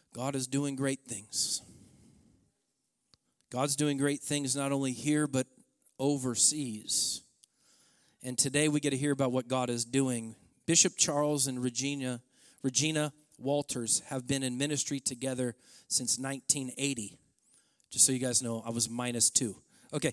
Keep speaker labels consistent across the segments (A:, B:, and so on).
A: God is doing great things. God's doing great things not only here, but overseas. And today we get to hear about what God is doing. Bishop Charles and Regina Walters have been in ministry together since 1980. Just so you guys know, I was -2. Okay.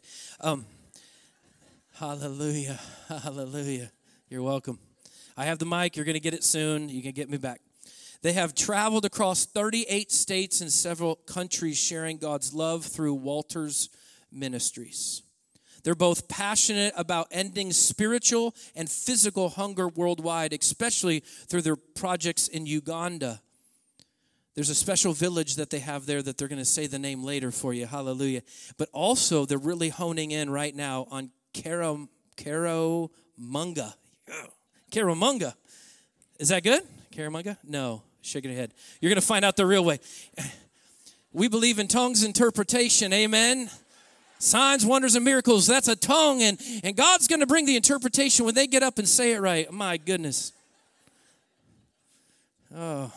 A: Hallelujah. Hallelujah. You're welcome. I have the mic. You're going to get it soon. You can get me back. They have traveled across 38 states and several countries sharing God's love through Walters Ministries. They're both passionate about ending spiritual and physical hunger worldwide, especially through their projects in Uganda. There's a special village that they have there that they're going to say the name later for you. Hallelujah. But also, they're really honing in right now on Karamunga. Karamunga. Is that good? Karamunga? No. Shaking your head. You're going to find out the real way. We believe in tongues interpretation. Amen. Signs, wonders, and miracles. That's a tongue, and God's going to bring the interpretation when they get up and say it right. My goodness. Oh.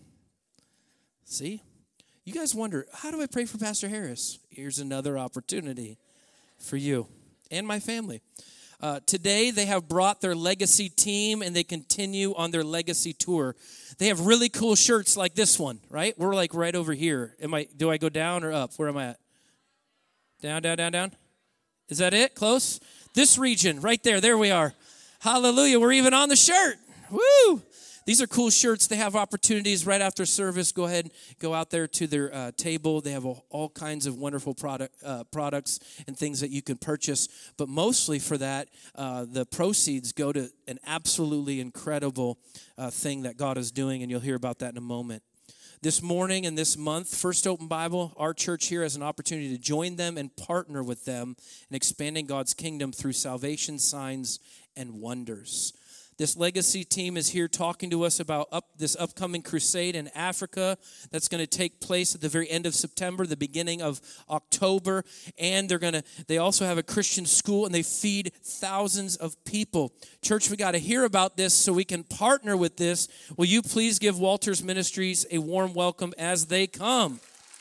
A: See? You guys wonder, how do I pray for Pastor Harris? Here's another opportunity for you and my family. Today, they have brought their legacy team, and they continue on their legacy tour. They have really cool shirts like this one, right? We're like right over here. Do I go down or up? Where am I at? Down, down, down, down. Is that it? Close? This region, right there. There we are. Hallelujah. We're even on the shirt. Woo! These are cool shirts. They have opportunities right after service. Go ahead and go out there to their table. They have all kinds of wonderful products and things that you can purchase. But mostly for that, the proceeds go to an absolutely incredible thing that God is doing, and you'll hear about that in a moment. This morning and this month, First Open Bible, our church here has an opportunity to join them and partner with them in expanding God's kingdom through salvation, signs, and wonders. This legacy team is here talking to us about this upcoming crusade in Africa that's going to take place at the very end of September, the beginning of October. And they also have a Christian school, and they feed thousands of people. Church, we got to hear about this so we can partner with this. Will you please give Walters Ministries a warm welcome as they come?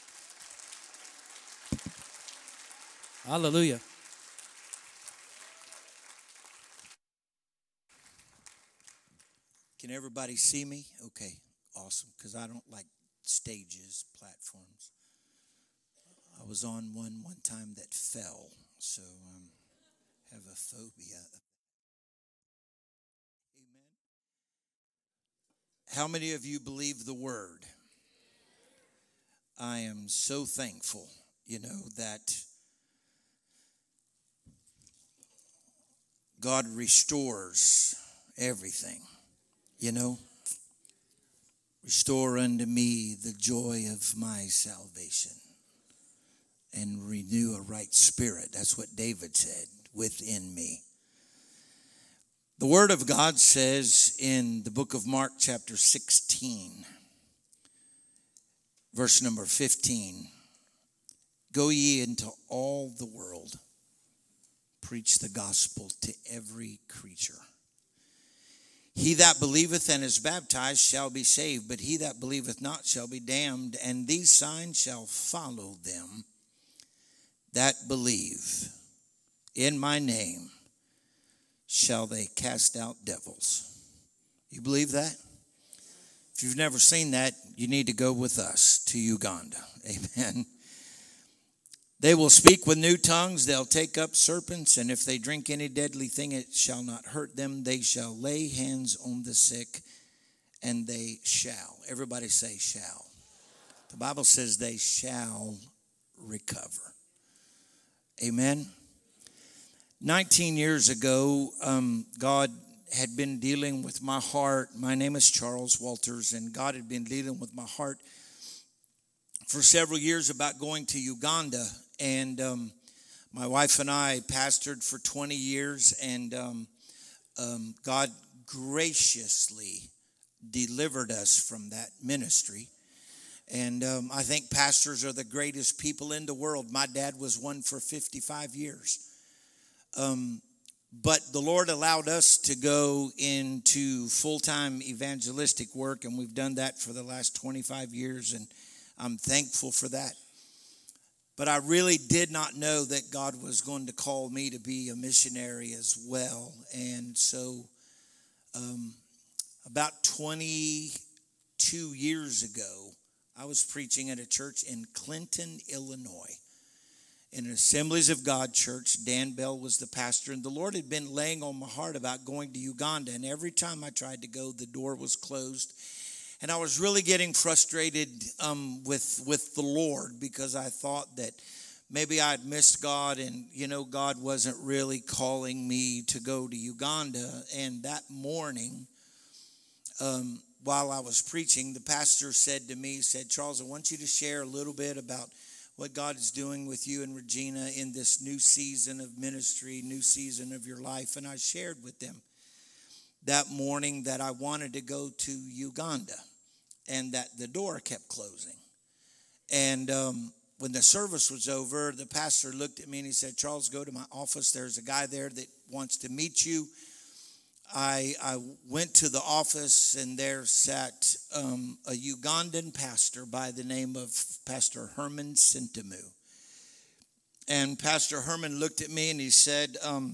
A: Hallelujah.
B: Can everybody see me? Okay, awesome, because I don't like stages, platforms. I was on one time that fell, so I have a phobia. Amen. How many of you believe the word? I am so thankful, that God restores everything. Restore unto me the joy of my salvation and renew a right spirit. That's what David said, within me. The Word of God says in the book of Mark chapter 16, verse number 15, go ye into all the world, preach the gospel to every creature. He that believeth and is baptized shall be saved, but he that believeth not shall be damned. And these signs shall follow them that believe. In my name shall they cast out devils. You believe that? If you've never seen that, you need to go with us to Uganda. Amen. They will speak with new tongues. They'll take up serpents. And if they drink any deadly thing, it shall not hurt them. They shall lay hands on the sick, and they shall. Everybody say shall. The Bible says they shall recover. Amen. 19 years ago, God had been dealing with my heart. My name is Charles Walters, and God had been dealing with my heart for several years about going to Uganda. And my wife and I pastored for 20 years, and God graciously delivered us from that ministry. And I think pastors are the greatest people in the world. My dad was one for 55 years. But the Lord allowed us to go into full-time evangelistic work, and we've done that for the last 25 years. And I'm thankful for that. But I really did not know that God was going to call me to be a missionary as well. And so about 22 years ago, I was preaching at a church in Clinton, Illinois, in an Assemblies of God church. Dan Bell was the pastor, and the Lord had been laying on my heart about going to Uganda. And every time I tried to go, the door was closed. And I was really getting frustrated with the Lord, because I thought that maybe I'd missed God, and, God wasn't really calling me to go to Uganda. And that morning, while I was preaching, the pastor said to me, Charles, I want you to share a little bit about what God is doing with you and Regina in this new season of ministry, new season of your life. And I shared with them that morning that I wanted to go to Uganda, and that the door kept closing. And when the service was over, the pastor looked at me and he said, Charles, go to my office. There's a guy there that wants to meet you. I went to the office, and there sat a Ugandan pastor by the name of Pastor Herman Sintamu. And Pastor Herman looked at me and he said,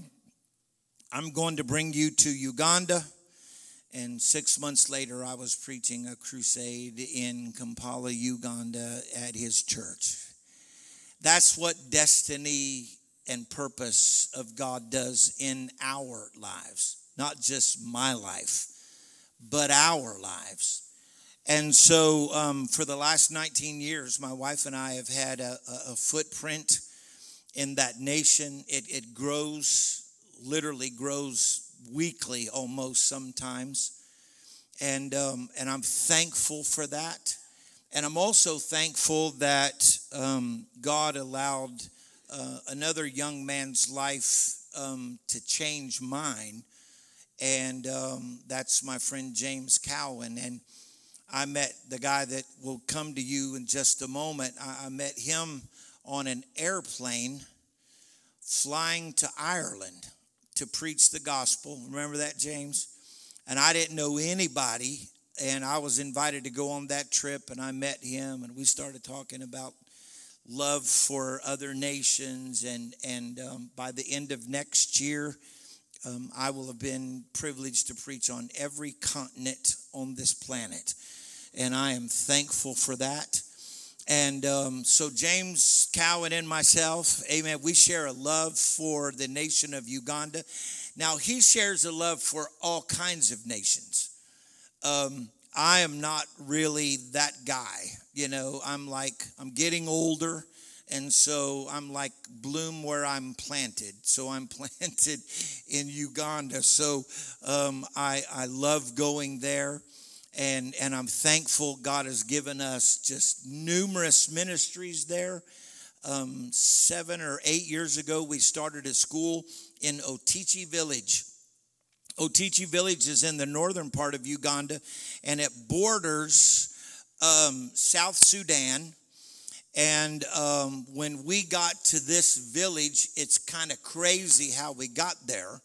B: I'm going to bring you to Uganda. And 6 months later, I was preaching a crusade in Kampala, Uganda at his church. That's what destiny and purpose of God does in our lives. Not just my life, but our lives. And so for the last 19 years, my wife and I have had a footprint in that nation. It grows, literally grows weekly almost sometimes. And I'm thankful for that. And I'm also thankful that God allowed another young man's life to change mine. And that's my friend James Cowan. And I met the guy that will come to you in just a moment. I met him on an airplane flying to Ireland to preach the gospel. Remember that, James? And I didn't know anybody, and I was invited to go on that trip, and I met him, and we started talking about love for other nations. And by the end of next year, I will have been privileged to preach on every continent on this planet. And I am thankful for that. And so James Cowan and myself, amen, we share a love for the nation of Uganda. Now, he shares a love for all kinds of nations. I am not really that guy. I'm getting older. And so I'm like bloom where I'm planted. So I'm planted in Uganda. So I love going there. And I'm thankful God has given us just numerous ministries there. 7 or 8 years ago, we started a school in Otichi Village. Otichi Village is in the northern part of Uganda, and it borders South Sudan. And when we got to this village, it's kind of crazy how we got there.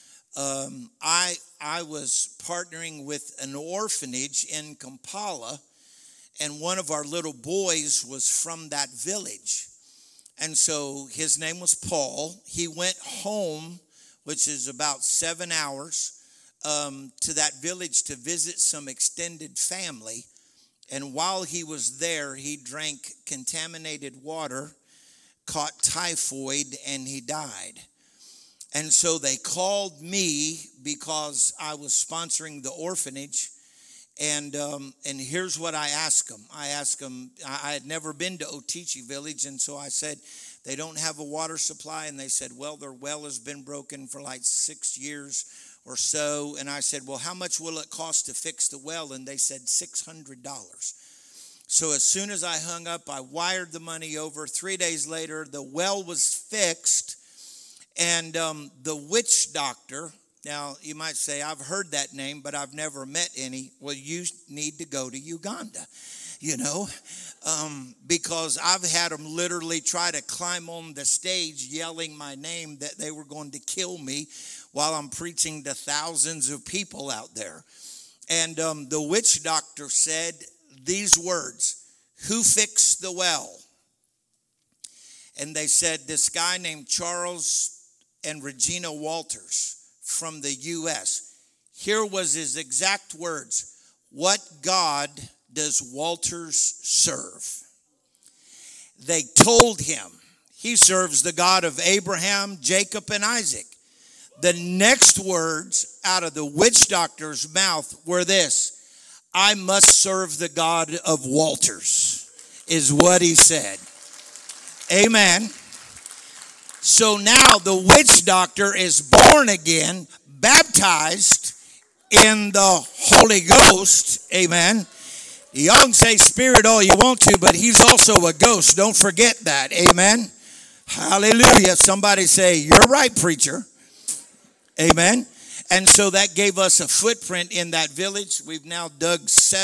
B: I was partnering with an orphanage in Kampala, and one of our little boys was from that village. And so his name was Paul. He went home, which is about 7 hours, to that village to visit some extended family. And while he was there, he drank contaminated water, caught typhoid, and he died. And so they called me because I was sponsoring the orphanage. And here's what I asked them. I had never been to Otichi Village, and so I said, they don't have a water supply. And they said, well, their well has been broken for like 6 years or so. And I said, well, how much will it cost to fix the well? And they said $600. So as soon as I hung up, I wired the money over. 3 days later, the well was fixed. And the witch doctor, now you might say, I've heard that name, but I've never met any. Well, you need to go to Uganda, because I've had them literally try to climb on the stage yelling my name that they were going to kill me while I'm preaching to thousands of people out there. And the witch doctor said these words, who fixed the well? And they said, this guy named Charles and Regina Walters from the U.S. Here was his exact words. What God does Walters serve? They told him he serves the God of Abraham, Jacob, and Isaac. The next words out of the witch doctor's mouth were this: I must serve the God of Walters, is what he said. Amen. So now the witch doctor is born again, baptized in the Holy Ghost. Amen. Y'all can say spirit all you want to, but he's also a ghost. Don't forget that. Amen. Hallelujah. Somebody say, you're right, preacher. Amen. And so that gave us a footprint in that village. We've now dug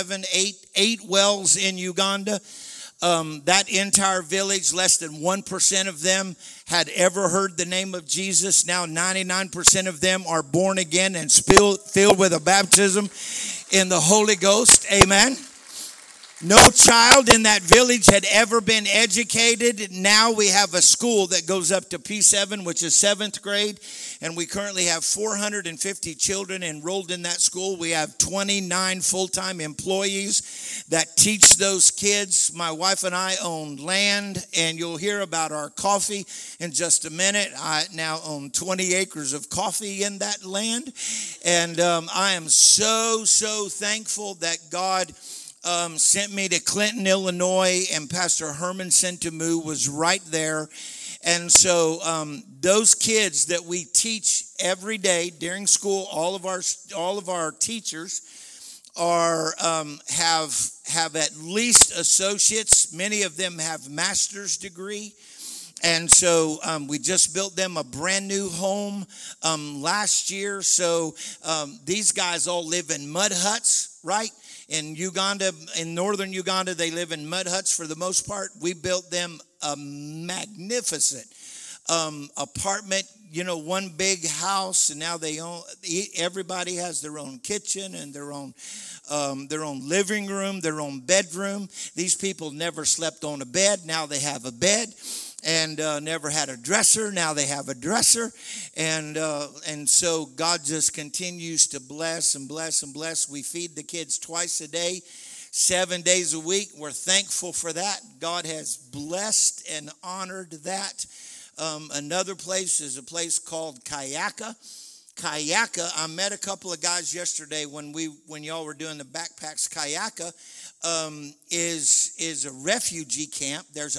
B: 8 wells in Uganda. That entire village, less than 1% of them had ever heard the name of Jesus. Now 99% of them are born again and filled with a baptism in the Holy Ghost. Amen. No child in that village had ever been educated. Now we have a school that goes up to P7, which is 7th grade. And we currently have 450 children enrolled in that school. We have 29 full-time employees that teach those kids. My wife and I own land, and you'll hear about our coffee in just a minute. I now own 20 acres of coffee in that land. And I am so thankful that God sent me to Clinton, Illinois, and Pastor Herman Sentamu was right there. And so those kids that we teach every day during school, all of our teachers are have at least associates. Many of them have master's degree. And so we just built them a brand new home last year. So these guys all live in mud huts, right? In Uganda, in northern Uganda, they live in mud huts for the most part. We built them a magnificent apartment, one big house, and now everybody has their own kitchen and their own living room, their own bedroom. These people never slept on a bed. Now they have a bed. And never had a dresser. Now they have a dresser. And so God just continues to bless and bless and bless. We feed the kids twice a day, 7 days a week. We're thankful for that. God has blessed and honored that. Another place is a place called Kayaka. Kayaka, I met a couple of guys yesterday when y'all were doing the backpacks. Kayaka is a refugee camp. There's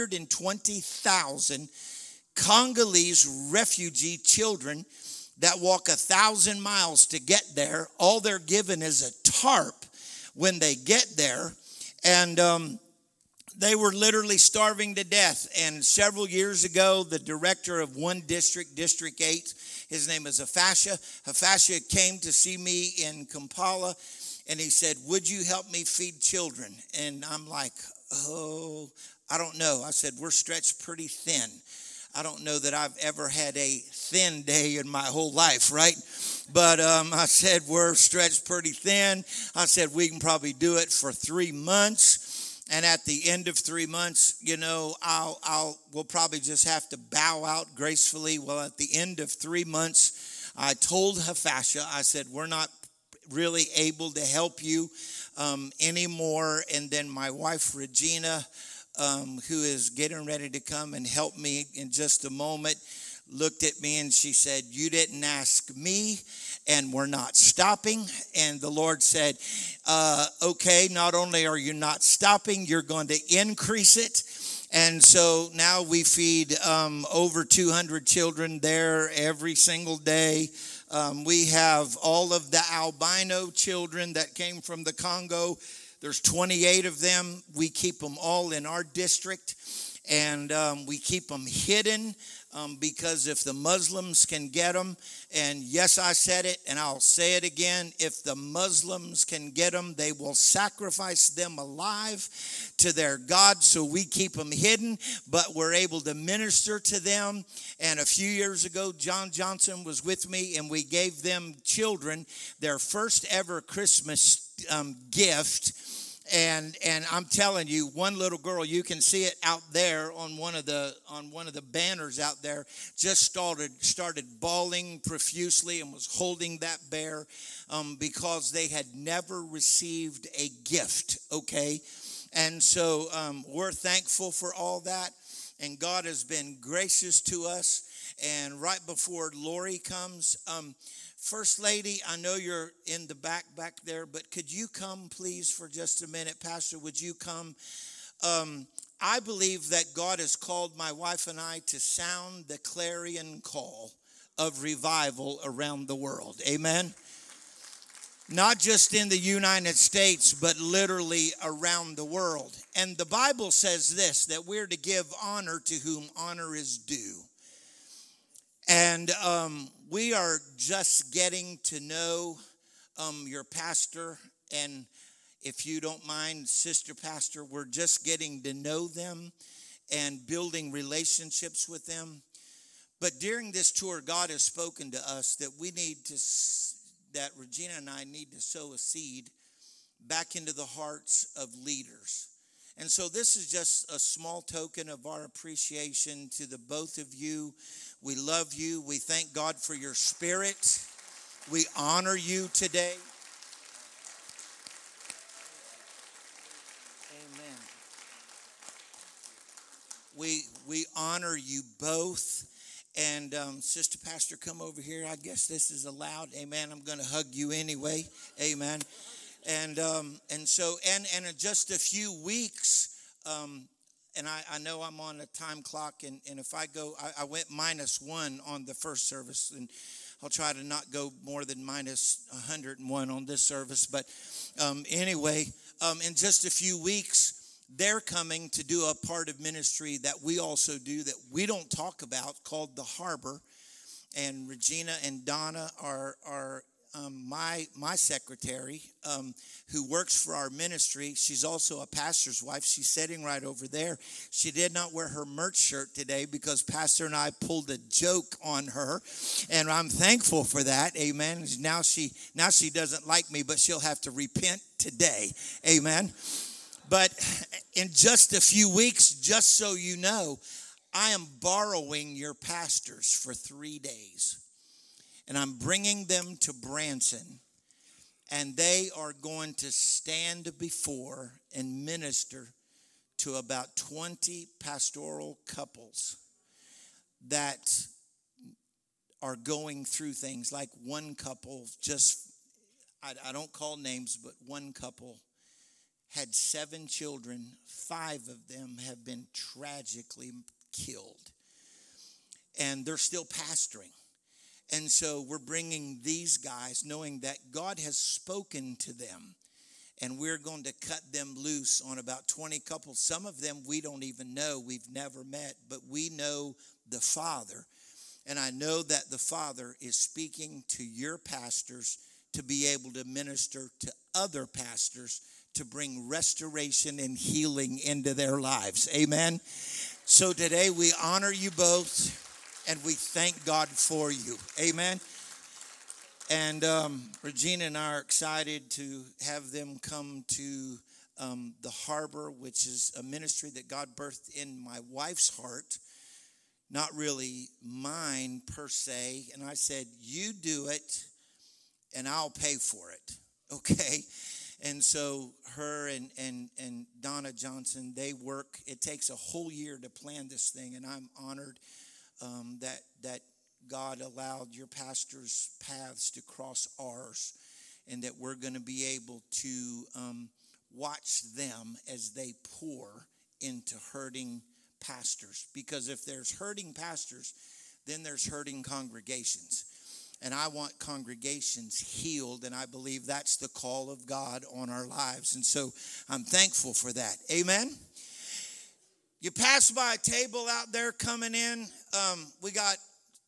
B: 120,000 Congolese refugee children that walk 1,000 miles to get there. All they're given is a tarp when they get there. And they were literally starving to death. And several years ago, the director of one district, District 8, his name is Hafasha. Hafasha came to see me in Kampala, and he said, would you help me feed children? And I'm like, oh, I don't know. I said, we're stretched pretty thin. I don't know that I've ever had a thin day in my whole life, right? But I said, we're stretched pretty thin. I said, we can probably do it for 3 months. And at the end of 3 months, we'll probably just have to bow out gracefully. Well, at the end of 3 months, I told Hafasha, I said, we're not really able to help you anymore. And then my wife, Regina, who is getting ready to come and help me in just a moment, looked at me and she said, you didn't ask me, and we're not stopping. And the Lord said, okay, not only are you not stopping, you're going to increase it. And so now we feed over 200 children there every single day. We have all of the albino children that came from the Congo. There's 28 of them. We keep them all in our district, and we keep them hidden. Because if the Muslims can get them, and yes, I said it, and I'll say it again, if the Muslims can get them, they will sacrifice them alive to their God. So we keep them hidden, but we're able to minister to them. And a few years ago, John Johnson was with me, and we gave them children their first ever Christmas gift. And I'm telling you, one little girl, you can see it out there on one of the banners out there, just started bawling profusely and was holding that bear because they had never received a gift. Okay, and so we're thankful for all that, and God has been gracious to us. And right before Lori comes, First Lady, I know you're in the back there, but could you come, please, for just a minute? Pastor, would you come? I believe that God has called my wife and I to sound the clarion call of revival around the world. Amen? Not just in the United States, but literally around the world. And the Bible says this, that we're to give honor to whom honor is due. And we are just getting to know your pastor. And if you don't mind, Sister Pastor, we're just getting to know them and building relationships with them. But during this tour, God has spoken to us that that Regina and I need to sow a seed back into the hearts of leaders. And so this is just a small token of our appreciation to the both of you. We love you. We thank God for your spirit. We honor you today. Amen. We honor you both. And Sister Pastor, come over here. I guess this is allowed. Amen. I'm going to hug you anyway. Amen. And so in just a few weeks, and I know I'm on a time clock, and if I go, I went -1 on the first service, and I'll try to not go more than -101 on this service. But anyway, in just a few weeks, they're coming to do a part of ministry that we also do that we don't talk about, called the Harbor. And Regina and Donna are my secretary, who works for our ministry. She's also a pastor's wife. She's sitting right over there. She did not wear her merch shirt today because Pastor and I pulled a joke on her, and I'm thankful for that. Amen. Now she doesn't like me, but she'll have to repent today. Amen. But in just a few weeks, just so you know, I am borrowing your pastors for 3 days. And I'm bringing them to Branson, and they are going to stand before and minister to about 20 pastoral couples that are going through things. Like one couple, I don't call names, but one couple had 7 children. 5 of them have been tragically killed, and they're still pastoring. And so we're bringing these guys knowing that God has spoken to them, and we're going to cut them loose on about 20 couples. Some of them we don't even know. We've never met, but we know the Father. And I know that the Father is speaking to your pastors to be able to minister to other pastors to bring restoration and healing into their lives. Amen. So today we honor you both. And we thank God for you. Amen. And Regina and I are excited to have them come to the Harbor, which is a ministry that God birthed in my wife's heart. Not really mine per se. And I said, you do it and I'll pay for it. Okay. And so her and Donna Johnson, they work. It takes a whole year to plan this thing. And I'm honored that God allowed your pastor's paths to cross ours, and that we're going to be able to watch them as they pour into hurting pastors. Because if there's hurting pastors, then there's hurting congregations. And I want congregations healed, and I believe that's the call of God on our lives. And so I'm thankful for that. Amen. You pass by a table out there coming in. We got,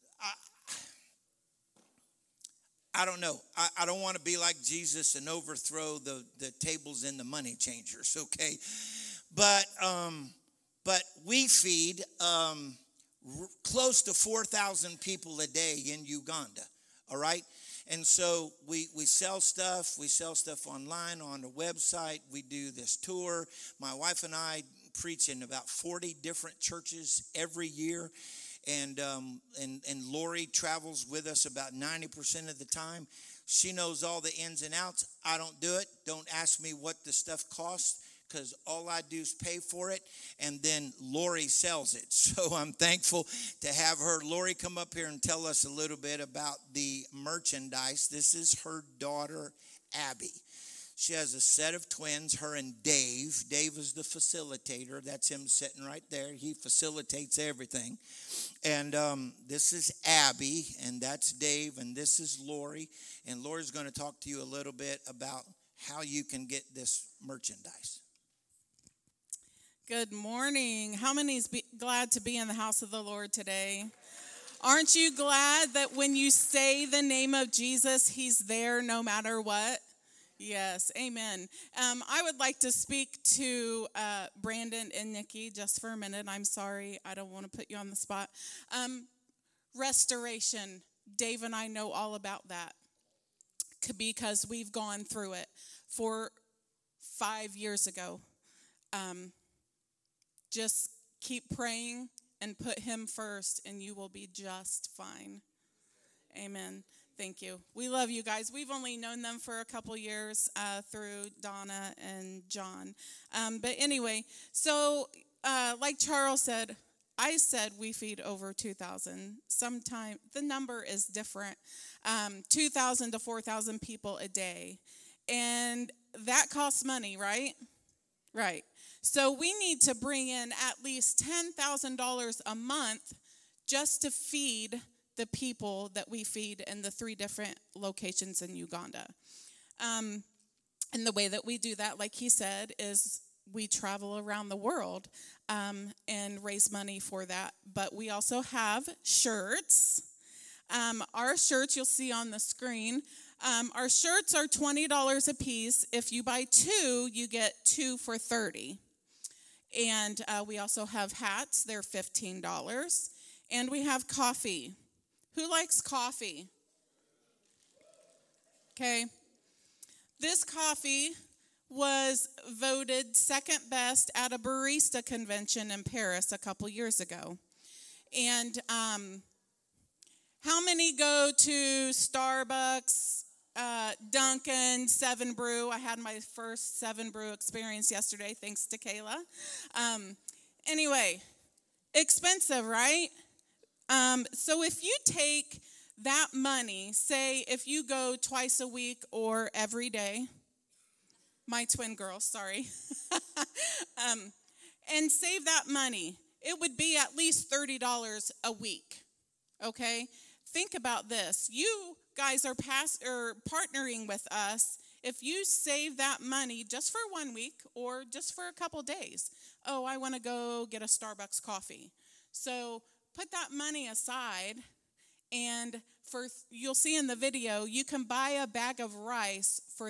B: I don't know. I don't want to be like Jesus and overthrow the tables and the money changers, okay? But we feed close to 4,000 people a day in Uganda, all right? And so we sell stuff. We sell stuff online on the website. We do this tour. My wife and I preach in about 40 different churches every year. And Lori travels with us about 90% of the time. She knows all the ins and outs. I don't do it. Don't ask me what the stuff costs, because all I do is pay for it, and then Lori sells it. So I'm thankful to have her. Lori, come up here and tell us a little bit about the merchandise. This is her daughter, Abby. She has a set of twins, her and Dave. Dave is the facilitator. That's him sitting right there. He facilitates everything. And this is Abby, and that's Dave, and this is Lori. And Lori's going to talk to you a little bit about how you can get this merchandise.
C: Good morning. How many is glad to be in the house of the Lord today? Aren't you glad that when you say the name of Jesus, he's there no matter what? Yes, amen. I would like to speak to Brandon and Nikki just for a minute. I'm sorry, I don't want to put you on the spot. Restoration. Dave and I know all about that because we've gone through it. 5 years ago. Just keep praying and put him first, and you will be just fine. Amen. Thank you. We love you guys. We've only known them for a couple years through Donna and John. But anyway, so like Charles said, I said we feed over 2,000. Sometimes the number is different. 2,000 to 4,000 people a day. And that costs money, right? Right. So we need to bring in at least $10,000 a month just to feed the people that we feed in the 3 different locations in Uganda. And the way that we do that, like he said, is we travel around the world and raise money for that. But we also have shirts. Our shirts you'll see on the screen. Our shirts are $20 a piece. If you buy 2, you get 2 for $30. And we also have hats. They're $15. And we have coffee. Who likes coffee? Okay. This coffee was voted second best at a barista convention in Paris a couple years ago. And how many go to Starbucks, Dunkin', 7 Brew? I had my first 7 Brew experience yesterday, thanks to Kayla. Anyway, expensive, right? So if you take that money, say if you go twice a week or every day, my twin girls, sorry, and save that money, it would be at least $30 a week, okay? Think about this. You guys are partnering with us. If you save that money just for 1 week or just for a couple days, oh, I want to go get a Starbucks coffee. So put that money aside, and you'll see in the video, you can buy a bag of rice for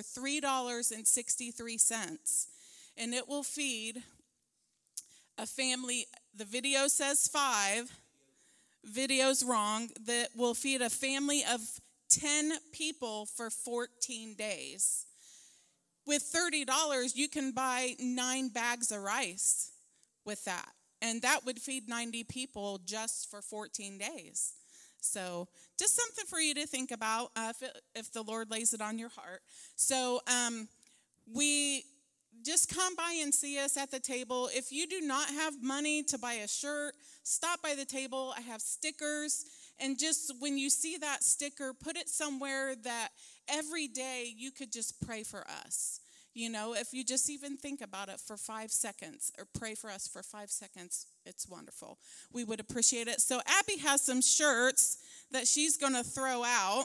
C: $3.63, and it will feed a family. The video says 5. Video's wrong. That will feed a family of 10 people for 14 days. With $30, you can buy 9 bags of rice with that. And that would feed 90 people just for 14 days. So just something for you to think about if the Lord lays it on your heart. So we just come by and see us at the table. If you do not have money to buy a shirt, stop by the table. I have stickers. And just when you see that sticker, put it somewhere that every day you could just pray for us. You know, if you just even think about it for 5 seconds or pray for us for 5 seconds, it's wonderful. We would appreciate it. So Abby has some shirts that she's going to throw out.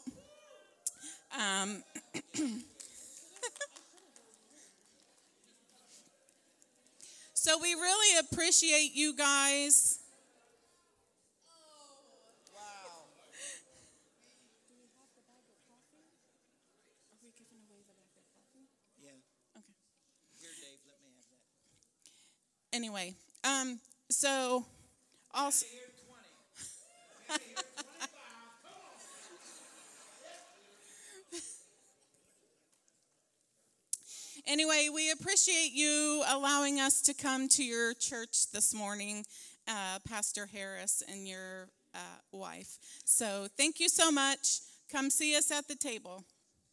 C: So we really appreciate you guys. Anyway, so also, Anyway, we appreciate you allowing us to come to your church this morning, Pastor Harris and your wife. So thank you so much. Come see us at the table.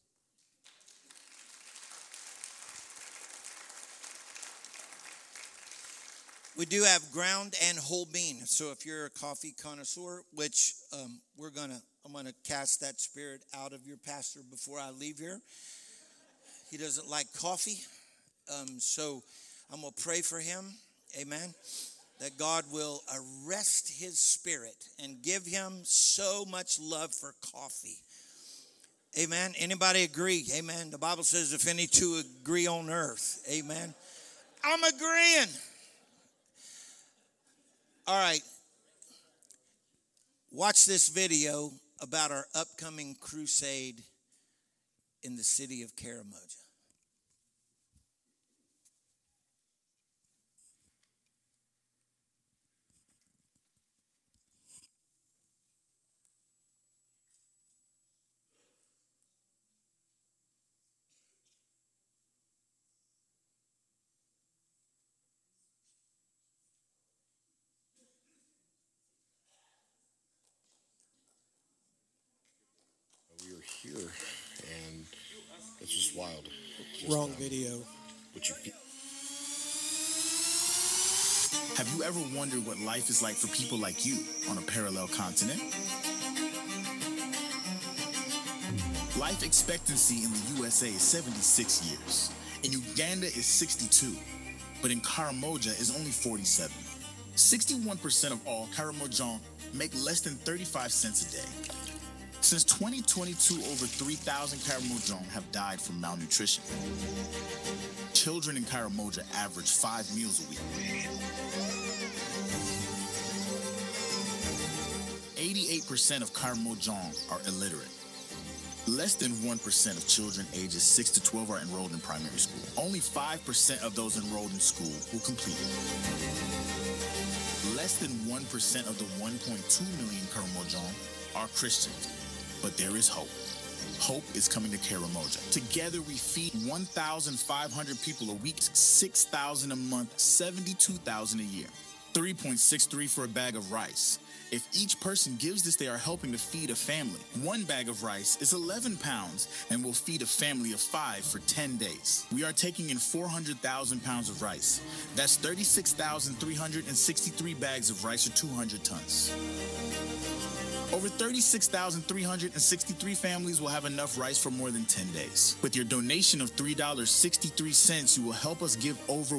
B: We do have ground and whole bean. So if you're a coffee connoisseur, which I'm gonna cast that spirit out of your pastor before I leave here. He doesn't like coffee, so I'm gonna pray for him. Amen. That God will arrest his spirit and give him so much love for coffee. Amen. Anybody agree? Amen. The Bible says if any two agree on earth. Amen. I'm agreeing. All right. Watch this video about our upcoming crusade in the city of Karamoja.
D: We were here, and it's just wild.
E: Wrong video.
D: What you feel.
F: Have you ever wondered what life is like for people like you on a parallel continent? Life expectancy in the USA is 76 years. In Uganda is 62, but in Karamoja is only 47. 61% of all Karamojans make less than 35 cents a day. Since 2022, over 3,000 Karamojans have died from malnutrition. Children in Karamoja average 5 meals a week. 88% of Karamojans are illiterate. Less than 1% of children ages 6 to 12 are enrolled in primary school. Only 5% of those enrolled in school will complete it. Less than 1% of the 1.2 million Karamojans are Christians. But there is hope. Hope is coming to Karamoja. Together we feed 1,500 people a week, 6,000 a month, 72,000 a year. 3.63 for a bag of rice. If each person gives this, they are helping to feed a family. 1 bag of rice is 11 pounds and will feed a family of 5 for 10 days. We are taking in 400,000 pounds of rice. That's 36,363 bags of rice or 200 tons. Over 36,363 families will have enough rice for more than 10 days. With your donation of $3.63, you will help us give over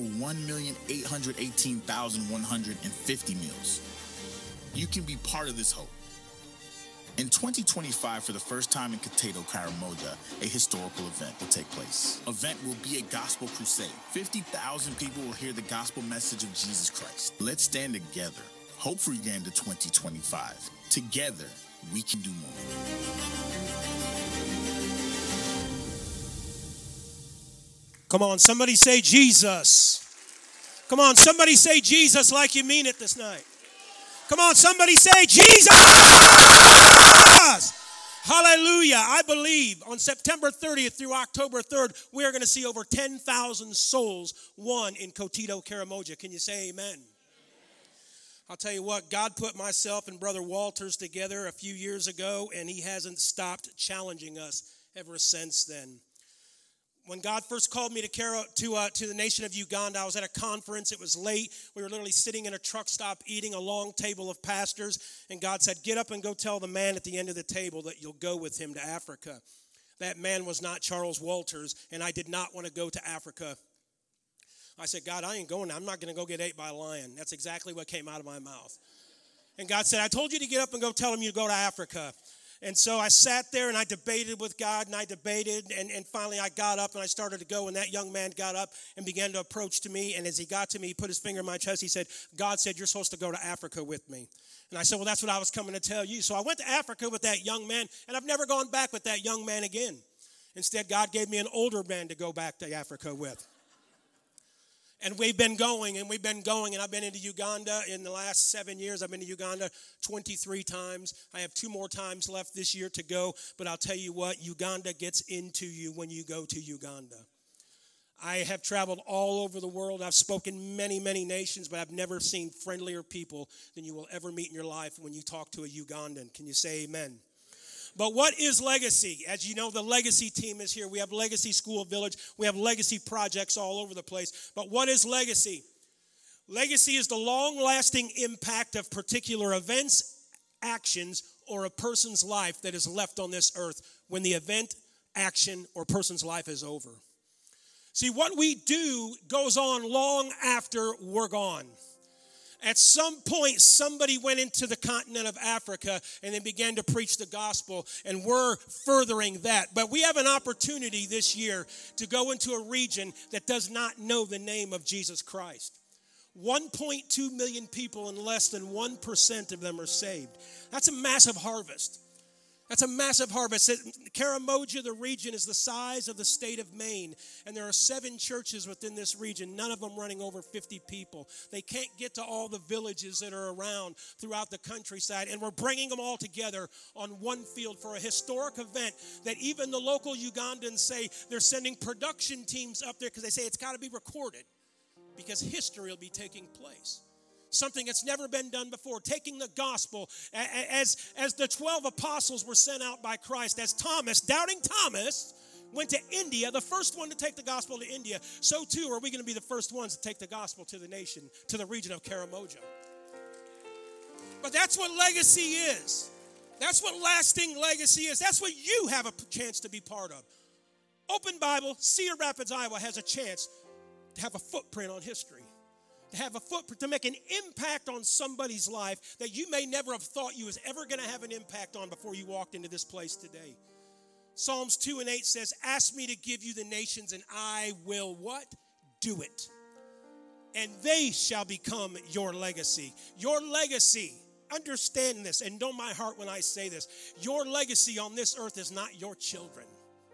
F: 1,818,150 meals. You can be part of this hope. In 2025, for the first time in Kateto, Karamoja, a historical event will take place. Event will be a gospel crusade. 50,000 people will hear the gospel message of Jesus Christ. Let's stand together. Hope for Uganda 2025. Together, we can do more.
E: Come on, somebody say Jesus. Come on, somebody say Jesus like you mean it this night. Come on, somebody say Jesus. Hallelujah. I believe on September 30th through October 3rd, we are going to see over 10,000 souls won in Kateto, Karamoja. Can you say amen? I'll tell you what, God put myself and Brother Walters together a few years ago, and he hasn't stopped challenging us ever since then. When God first called me to the nation of Uganda, I was at a conference. It was late. We were literally sitting in a truck stop eating a long table of pastors, and God said, get up and go tell the man at the end of the table that you'll go with him to Africa. That man was not Charles Walters, and I did not want to go to Africa. I said, God, I ain't going. I'm not going to go get ate by a lion. That's exactly what came out of my mouth. And God said, I told you to get up and go tell him you go to Africa. And so I sat there and I debated with God and I debated. And finally I got up and I started to go. And that young man got up and began to approach to me. And as he got to me, he put his finger in my chest. He said, God said, you're supposed to go to Africa with me. And I said, well, that's what I was coming to tell you. So I went to Africa with that young man. And I've never gone back with that young man again. Instead, God gave me an older man to go back to Africa with. And we've been going, and I've been into Uganda in the last 7 years. I've been to Uganda 23 times. I have 2 more times left this year to go, but I'll tell you what, Uganda gets into you when you go to Uganda. I have traveled all over the world. I've spoken many, many nations, but I've never seen friendlier people than you will ever meet in your life when you talk to a Ugandan. Can you say amen? But what is legacy? As you know, the legacy team is here. We have Legacy School Village. We have legacy projects all over the place. But what is legacy? Legacy is the long-lasting impact of particular events, actions, or a person's life that is left on this earth when the event, action, or person's life is over. See, what we do goes on long after we're gone. At some point, somebody went into the continent of Africa and they began to preach the gospel, and we're furthering that. But we have an opportunity this year to go into a region that does not know the name of Jesus Christ. 1.2 million people, and less than 1% of them are saved. That's a massive harvest. That's a massive harvest. Karamoja, the region, is the size of the state of Maine, and there are 7 churches within this region, none of them running over 50 people. They can't get to all the villages that are around throughout the countryside, and we're bringing them all together on one field for a historic event that even the local Ugandans say they're sending production teams up there because they say it's got to be recorded because history will be taking place. Something that's never been done before, taking the gospel as the 12 apostles were sent out by Christ, as Thomas, doubting Thomas, went to India, the first one to take the gospel to India, so too are we going to be the first ones to take the gospel to the nation, to the region of Karamoja. But that's what legacy is. That's what lasting legacy is. That's what you have a chance to be part of. Open Bible, Cedar Rapids, Iowa has a chance to have a footprint on history. To have a footprint, to make an impact on somebody's life that you may never have thought you was ever going to have an impact on before you walked into this place today. Psalms 2:8 says, ask me to give you the nations and I will what? Do it. And they shall become your legacy. Your legacy, understand this and know my heart when I say this. Your legacy on this earth is not your children.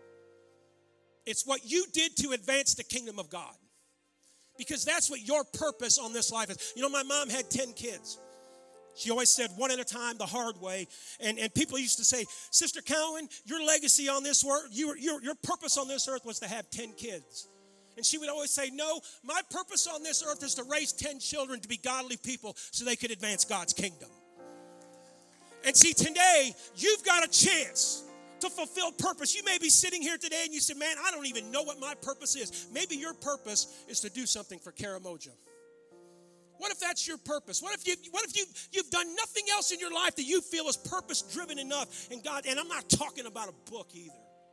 E: It's what you did to advance the kingdom of God. Because that's what your purpose on this life is. You know, my mom had 10 kids. She always said one at a time, the hard way. And people used to say, Sister Cowan, your legacy on this earth, your purpose on this earth was to have 10 kids. And she would always say, no, my purpose on this earth is to raise 10 children to be godly people so they could advance God's kingdom. And see, today, you've got a chance to fulfill purpose. You may be sitting here today and you say, man, I don't even know what my purpose is. Maybe your purpose is to do something for Karamoja. What if that's your purpose? What if you've done nothing else in your life that you feel is purpose-driven enough? And God, and I'm not talking about a book either.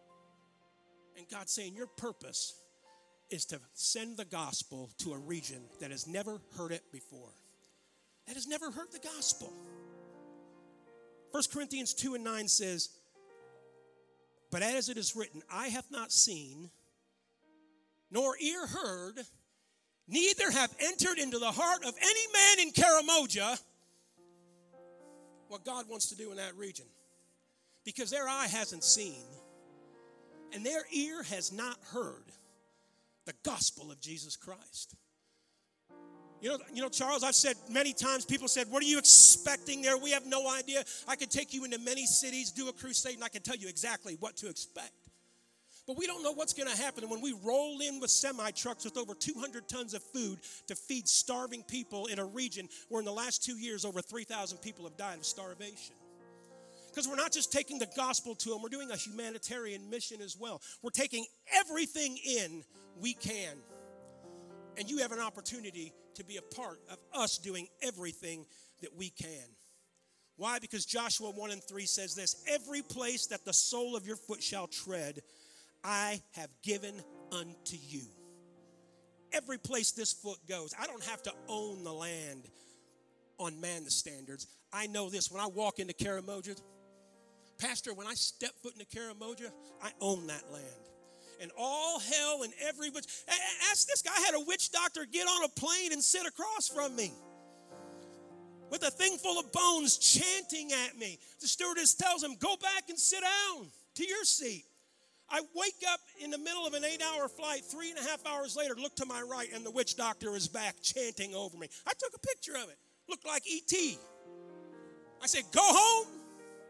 E: And God's saying your purpose is to send the gospel to a region that has never heard it before. That has never heard the gospel. 1 Corinthians 2:9 says, but as it is written, eye hath not seen, nor ear heard, neither have entered into the heart of any man in Karamoja what God wants to do in that region. Because their eye hasn't seen, and their ear has not heard the gospel of Jesus Christ. You know, Charles, I've said many times, people said, what are you expecting there? We have no idea. I could take you into many cities, do a crusade, and I can tell you exactly what to expect. But we don't know what's going to happen. And when we roll in with semi-trucks with over 200 tons of food to feed starving people in a region where in the last 2 years, over 3,000 people have died of starvation. Because we're not just taking the gospel to them, we're doing a humanitarian mission as well. We're taking everything in we can. And you have an opportunity to be a part of us doing everything that we can. Why? Because Joshua 1:3 says this, every place that the sole of your foot shall tread, I have given unto you. Every place this foot goes. I don't have to own the land on man's standards. I know this. When I walk into Karamoja, Pastor, when I step foot into Karamoja, I own that land. And all hell and every witch. Ask this guy. I had a witch doctor get on a plane and sit across from me with a thing full of bones chanting at me. The stewardess tells him, go back and sit down to your seat. I wake up in the middle of an 8-hour flight, 3.5 hours later, look to my right, and the witch doctor is back chanting over me. I took a picture of it. Looked like E.T. I said, go home.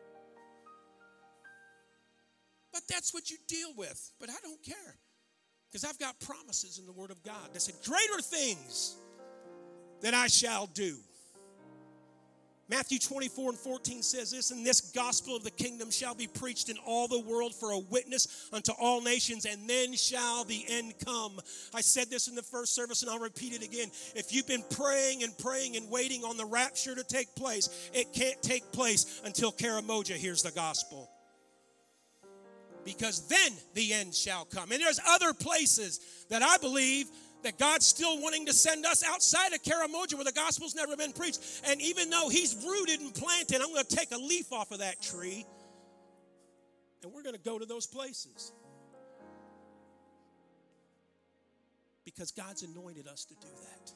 E: But that's what you deal with. But I don't care. Because I've got promises in the Word of God that said, greater things than I shall do. Matthew 24:14 says this, and this gospel of the kingdom shall be preached in all the world for a witness unto all nations, and then shall the end come. I said this in the first service, and I'll repeat it again. If you've been praying and waiting on the rapture to take place, it can't take place until Karamoja hears the gospel. Because then the end shall come. And there's other places that I believe that God's still wanting to send us outside of Karamoja where the gospel's never been preached. And even though he's rooted and planted, I'm going to take a leaf off of that tree and we're going to go to those places. Because God's anointed us to do that.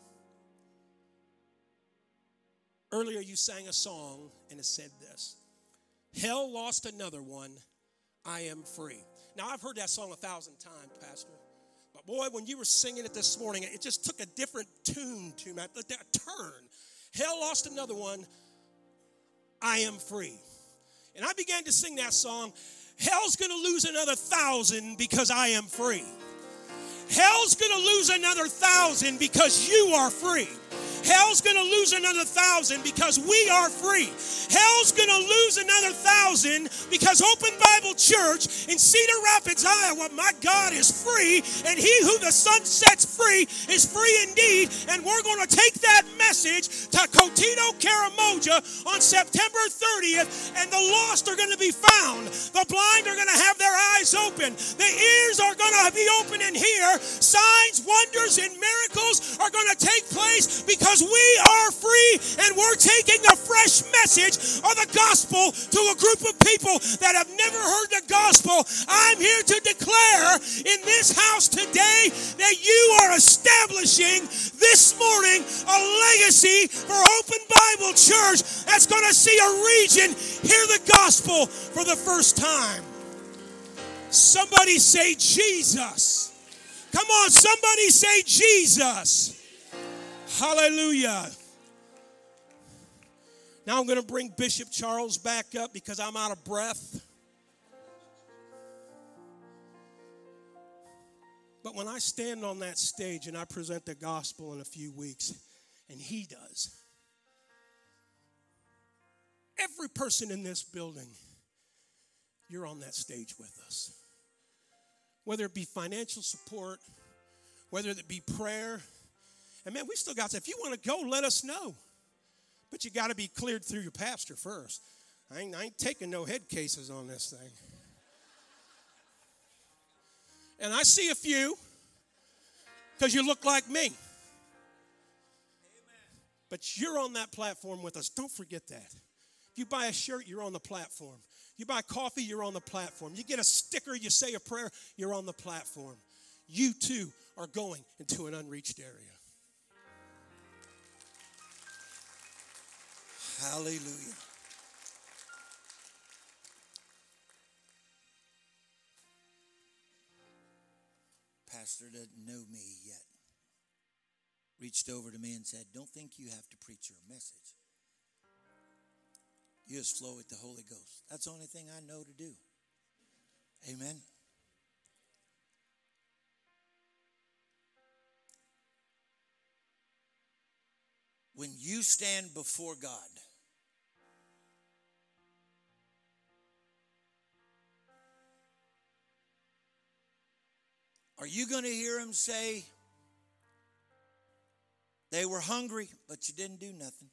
E: Earlier you sang a song and it said this, hell lost another one, I am free. Now I've heard that song 1,000 times, Pastor. But boy, when you were singing it this morning, it just took a different tune to me, a turn. Hell lost another one, I am free. And I began to sing that song, hell's going to lose another 1,000 because I am free. Hell's going to lose another 1,000 because you are free. Hell's going to lose another 1,000 because we are free. Hell's going to lose another 1,000 because Open Bible Church in Cedar Rapids, Iowa, my God is free, and he who the Son sets free is free indeed. And we're going to take that message to Cotito, Karamoja on September 30th, and the lost are going to be found. The blind are going to have their eyes open. The ears are going to be open and hear. Signs, wonders, and miracles are going to take place because we are free, and we're taking a fresh message of the gospel to a group of people that have never heard the gospel. I'm here to declare in this house today that you are establishing this morning a legacy for Open Bible Church that's going to see a region hear the gospel for the first time. Somebody say Jesus. Come on, somebody say Jesus. Hallelujah. Now I'm going to bring Bishop Charles back up because I'm out of breath. But when I stand on that stage and I present the gospel in a few weeks, and he does, every person in this building, you're on that stage with us. Whether it be financial support, whether it be prayer. And man, we still got to, if you want to go, let us know. But you got to be cleared through your pastor first. I ain't taking no head cases on this thing. And I see a few because you look like me. Amen. But you're on that platform with us. Don't forget that. If you buy a shirt, you're on the platform. You buy coffee, you're on the platform. You get a sticker, you say a prayer, you're on the platform. You too are going into an unreached area. Hallelujah. Pastor doesn't know me yet. Reached over to me and said, don't think you have to preach your message. You just flow with the Holy Ghost. That's the only thing I know to do. Amen. When you stand before God, are you going to hear him say, they were hungry, but you didn't do nothing?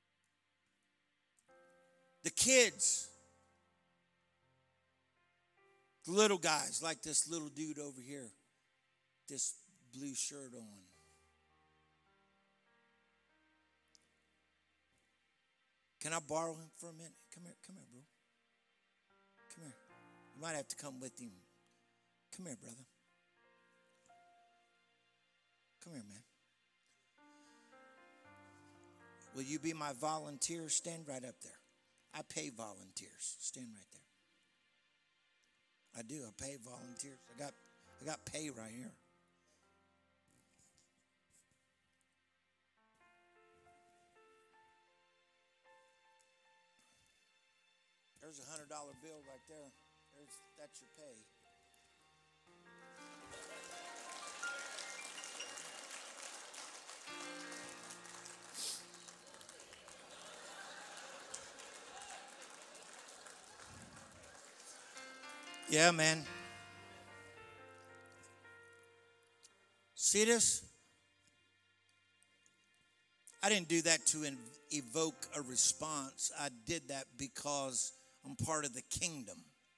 E: The kids, the little guys, like this little dude over here, this blue shirt on. Can I borrow him for a minute? Come here, bro. Come here. You might have to come with him. Come here, brother. Come here, man. Will you be my volunteer? Stand right up there. I pay volunteers. Stand right there. I do. I pay volunteers. I got pay right here. There's a $100 bill right there. That's your pay.
B: Yeah, man. See this? I didn't do that to evoke a response. I did that because I'm part of the kingdom.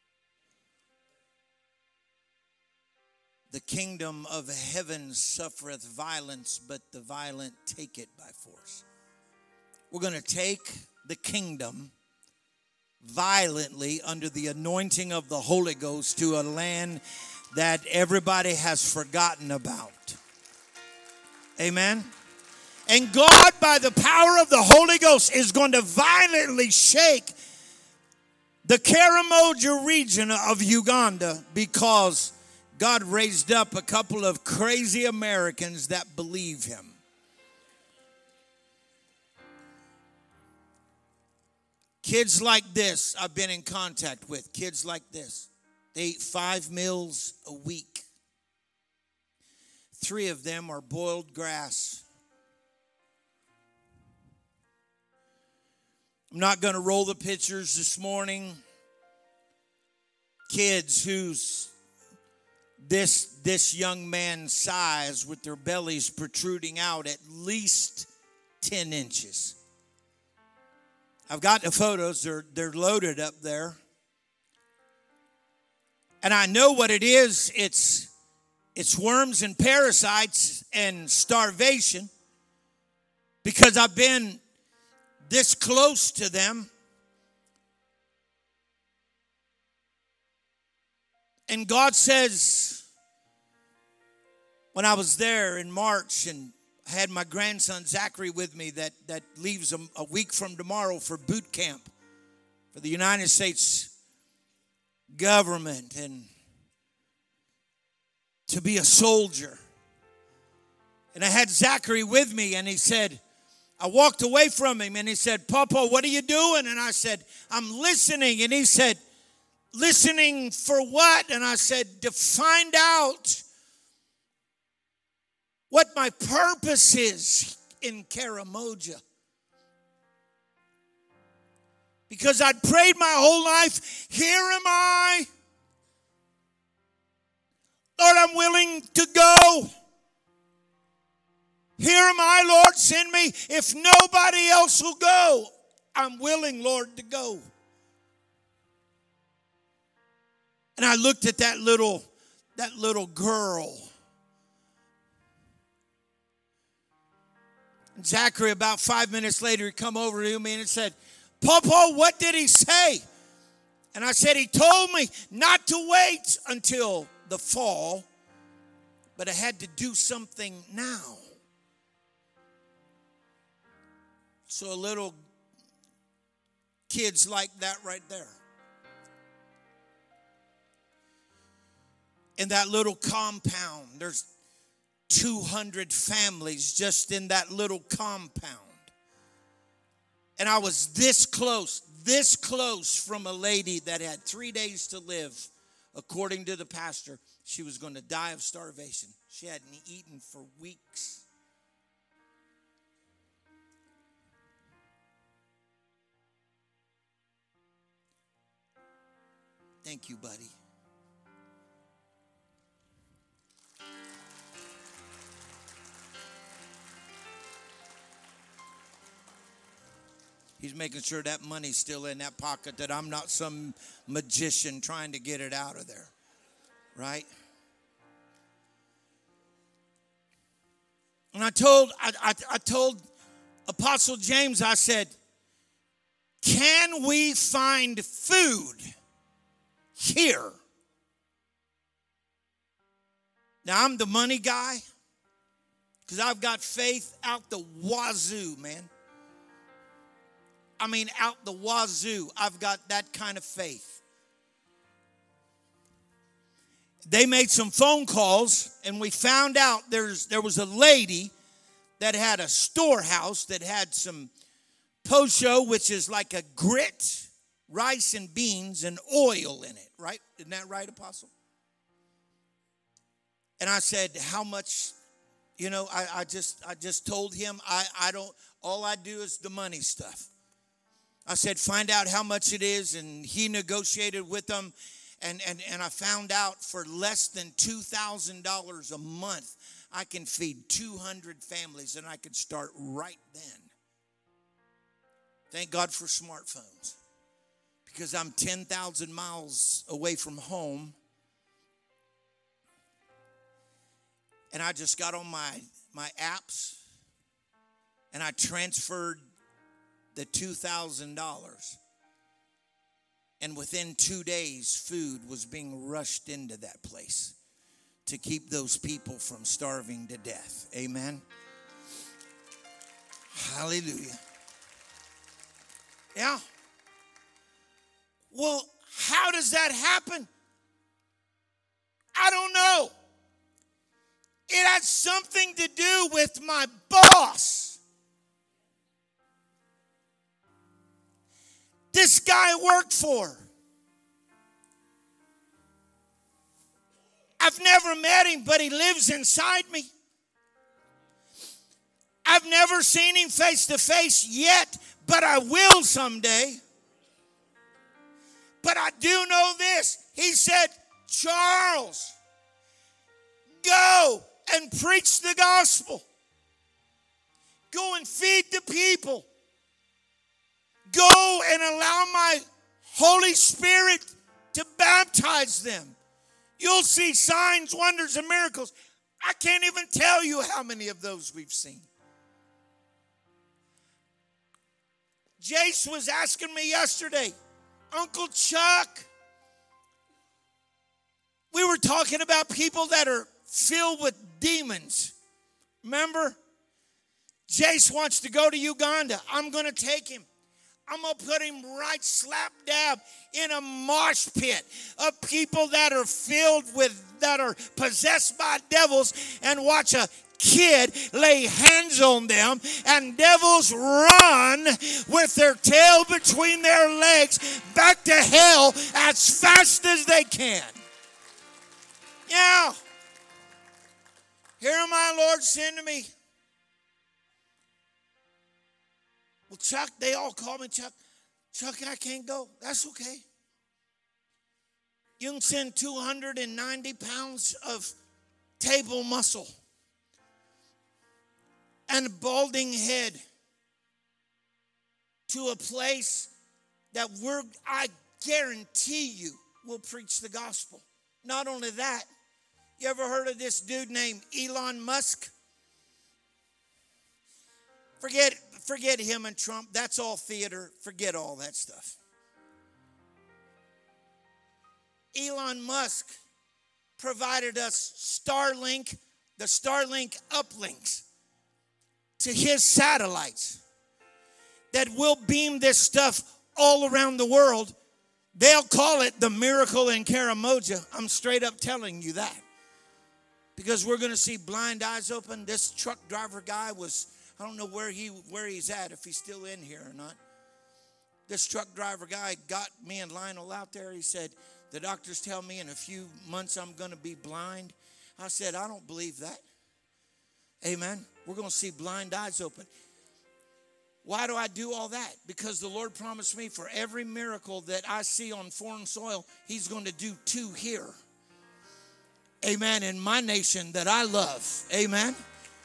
B: The kingdom of heaven suffereth violence, but the violent take it by force. We're going to take the kingdom violently under the anointing of the Holy Ghost to a land that everybody has forgotten about. Amen. And God, by the power of the Holy Ghost, is going to violently shake the Karamoja region of Uganda, because God raised up a couple of crazy Americans that believe him. Kids like this, I've been in contact with. Kids like this. They eat 5 meals a week. 3 of them are boiled grass. I'm not going to roll the pictures this morning. Kids whose this young man's size, with their bellies protruding out at least 10 inches. I've got the photos. They're loaded up there. And I know what it is. It's worms and parasites and starvation, because I've been this close to them. And God says, when I was there in March and I had my grandson Zachary with me that leaves a week from tomorrow for boot camp for the United States government and to be a soldier. And I had Zachary with me, and he said, I walked away from him and he said, Papa, what are you doing? And I said, I'm listening. And he said, listening for what? And I said, to find out what my purpose is in Karamoja. Because I'd prayed my whole life, here am I. Lord, I'm willing to go. Here am I, Lord, send me. If nobody else will go, I'm willing, Lord, to go. And I looked at that little girl. And Zachary, about 5 minutes later, he come over to me and said, Papa, what did he say? And I said, he told me not to wait until the fall, but I had to do something now. So a little kids like that right there. In that little compound, there's 200 families just in that little compound. And I was this close from a lady that had 3 days to live. According to the pastor, she was going to die of starvation. She hadn't eaten for weeks. Thank you, buddy. He's making sure that money's still in that pocket, that I'm not some magician trying to get it out of there. Right? And I told Apostle James, I said, can we find food here? Now, I'm the money guy because I've got faith out the wazoo, man. I mean, out the wazoo. I've got that kind of faith. They made some phone calls, and we found out there was a lady that had a storehouse that had some posho, which is like a grit, rice and beans, and oil in it, right? Isn't that right, Apostle? And I said, how much? You know, I just told him I don't. All I do is the money stuff. I said, find out how much it is, and he negotiated with them. And I found out for less than $2,000 a month, I can feed 200 families, and I could start right then. Thank God for smartphones, because I'm 10,000 miles away from home. And I just got on my apps, and I transferred the $2,000. And within 2 days, food was being rushed into that place to keep those people from starving to death. Amen. Hallelujah. Yeah. Well, how does that happen? I don't know. It had something to do with my boss. This guy I worked for. I've never met him, but he lives inside me. I've never seen him face to face yet, but I will someday. But I do know this. He said, Charles, go and preach the gospel. Go and feed the people. Go and allow my Holy Spirit to baptize them. You'll see signs, wonders, and miracles. I can't even tell you how many of those we've seen. Jace was asking me yesterday, Uncle Chuck, we were talking about people that are filled with demons. Remember? Jace wants to go to Uganda. I'm going to take him. I'm going to put him right slap dab in a mosh pit of people that are that are possessed by devils, and watch a kid lay hands on them and devils run with their tail between their legs back to hell as fast as they can. Yeah. Here my Lord send to me. Well, Chuck, they all call me Chuck. Chuck, I can't go. That's okay. You can send 290 pounds of table muscle and a balding head to a place that I guarantee you, will preach the gospel. Not only that, you ever heard of this dude named Elon Musk? Forget him and Trump. That's all theater. Forget all that stuff. Elon Musk provided us Starlink, the Starlink uplinks to his satellites that will beam this stuff all around the world. They'll call it the miracle in Karamoja. I'm straight up telling you that. Because we're going to see blind eyes open. This truck driver guy was, I don't know where he's at, if he's still in here or not. This truck driver guy got me and Lionel out there. He said, the doctors tell me in a few months I'm going to be blind. I said, I don't believe that. Amen. We're going to see blind eyes open. Why do I do all that? Because the Lord promised me for every miracle that I see on foreign soil, he's going to do 2 here. Amen. In my nation that I love. Amen.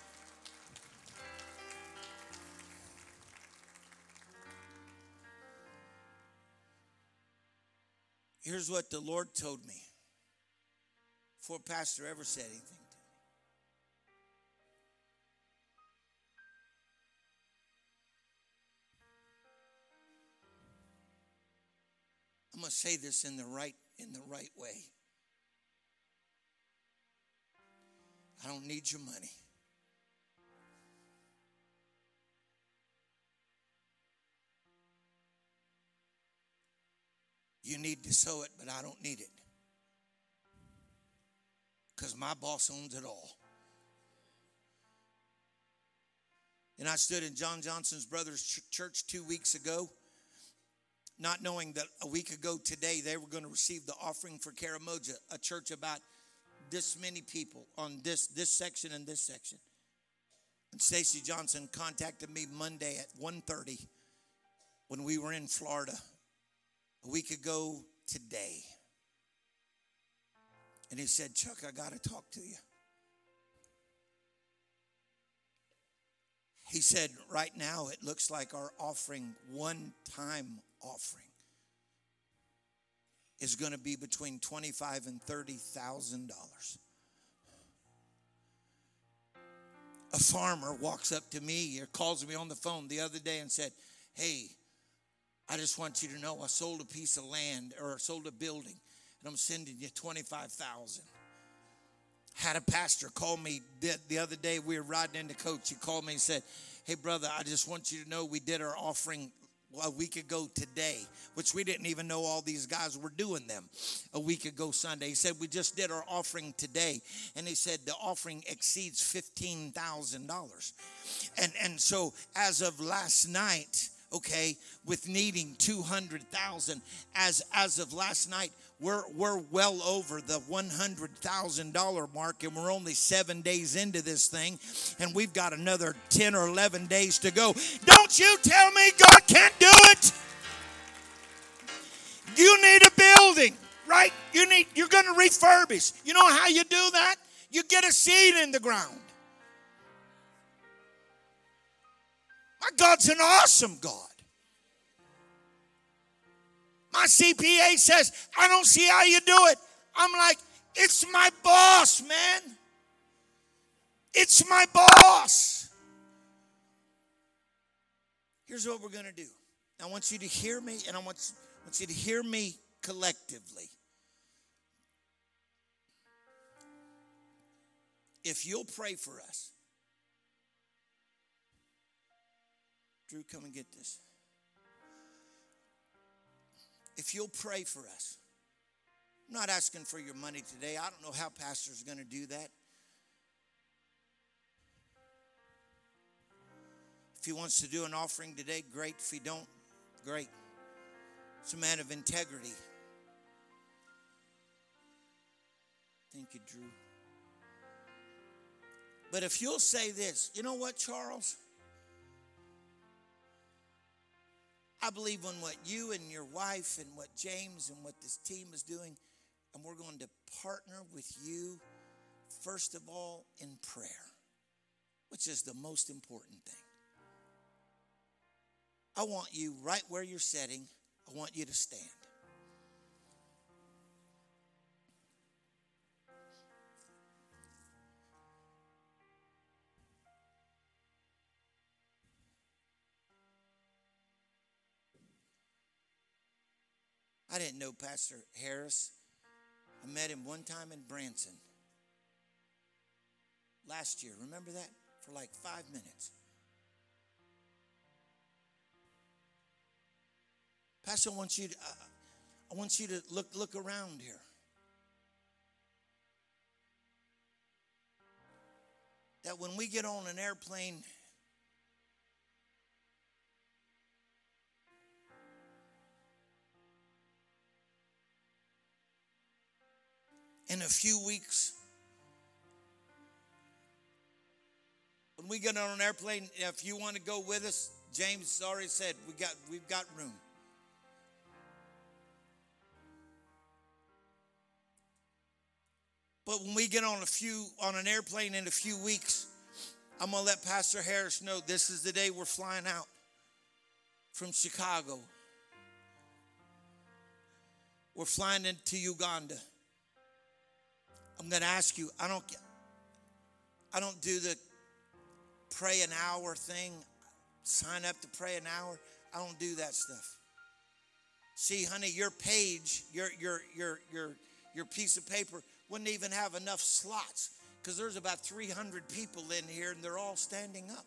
B: Here's what the Lord told me before Pastor ever said anything to me. I'm going to say this in the right way. I don't need your money. You need to sow it, but I don't need it. Because my boss owns it all. And I stood in John Johnson's brother's church 2 weeks ago, not knowing that a week ago today they were going to receive the offering for Karamoja, a church about this many people on this section and this section. And Stacy Johnson contacted me Monday at 1:30 when we were in Florida. A week ago today. And he said, Chuck, I got to talk to you. He said, right now it looks like our offering, one-time offering, is going to be between $25,000 and $30,000. A farmer walks up to me or calls me on the phone the other day and said, hey, I just want you to know I sold a piece of land or sold a building and I'm sending you $25,000. Had a pastor call me the other day. We were riding into Coach. He called me and said, hey, brother, I just want you to know we did our offering a week ago today, which we didn't even know all these guys were doing them a week ago Sunday. He said, we just did our offering today. And he said, the offering exceeds $15,000. And so as of last night, okay, with needing 200,000, as of last night, we're well over the $100,000 mark, and we're only 7 days into this thing, and we've got another 10 or 11 days to go. Don't you tell me God can't do it. You need a building, right? You're going to refurbish. You know how you do that? You get a seed in the ground. My God's an awesome God. My CPA says, I don't see how you do it. I'm like, it's my boss, man. It's my boss. Here's what we're going to do. I want you to hear me, and I want you to hear me collectively. If you'll pray for us. Drew, come and get this. If you'll pray for us. I'm not asking for your money today. I don't know how pastor's going to do that. If he wants to do an offering today, great. If he don't, great. It's a man of integrity. Thank you, Drew. But if you'll say this, you know what, Charles? I believe in what you and your wife and what James and what this team is doing, and we're going to partner with you, first of all, in prayer, which is the most important thing. I want you, right where you're sitting, I want you to stand. I didn't know Pastor Harris. I met him one time in Branson last year. Remember that? For like 5 minutes. Pastor, I want you to look around here. That when we get on an airplane, in a few weeks, when we get on an airplane, if you want to go with us, James already said we've got room. But when we get on an airplane in a few weeks, I'm going to let Pastor Harris know this is the day we're flying out from Chicago. We're flying into Uganda. I'm going to ask you, I don't do the pray an hour thing, sign up to pray an hour. I don't do that stuff. See, honey, your page, your piece of paper wouldn't even have enough slots because there's about 300 people in here and they're all standing up.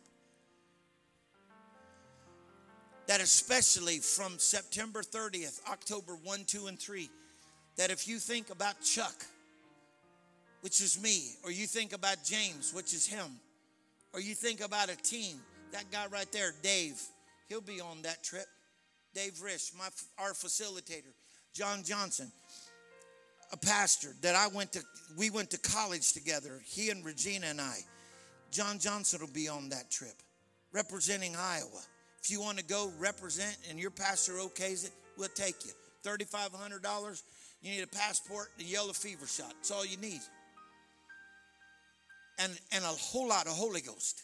B: That especially from September 30th, October 1, 2, and 3, that if you think about Chuck, which is me, or you think about James, which is him, or you think about a team, that guy right there, Dave, he'll be on that trip. Dave Risch, our facilitator. John Johnson, a pastor that we went to college together, he and Regina and I. John Johnson will be on that trip, representing Iowa. If you want to go represent and your pastor okays it, we'll take you. $3,500. You need a passport, a yellow fever shot. That's all you need. And a whole lot of Holy Ghost.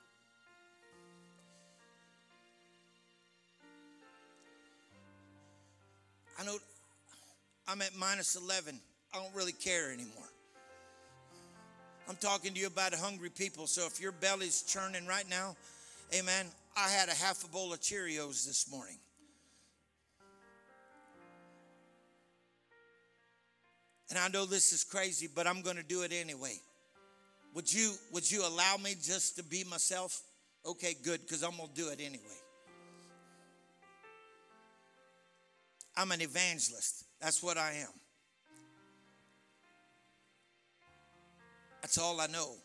B: I know I'm at -11. I don't really care anymore. I'm talking to you about hungry people. So if your belly's churning right now, amen, I had a half a bowl of Cheerios this morning. And I know this is crazy, but I'm going to do it anyway. Would you allow me just to be myself? Okay, good, because I'm going to do it anyway. I'm an evangelist. That's what I am. That's all I know.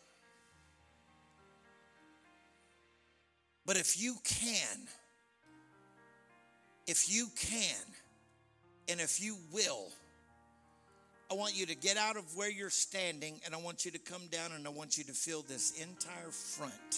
B: But if you can, and if you will, I want you to get out of where you're standing, and I want you to come down, and I want you to fill this entire front.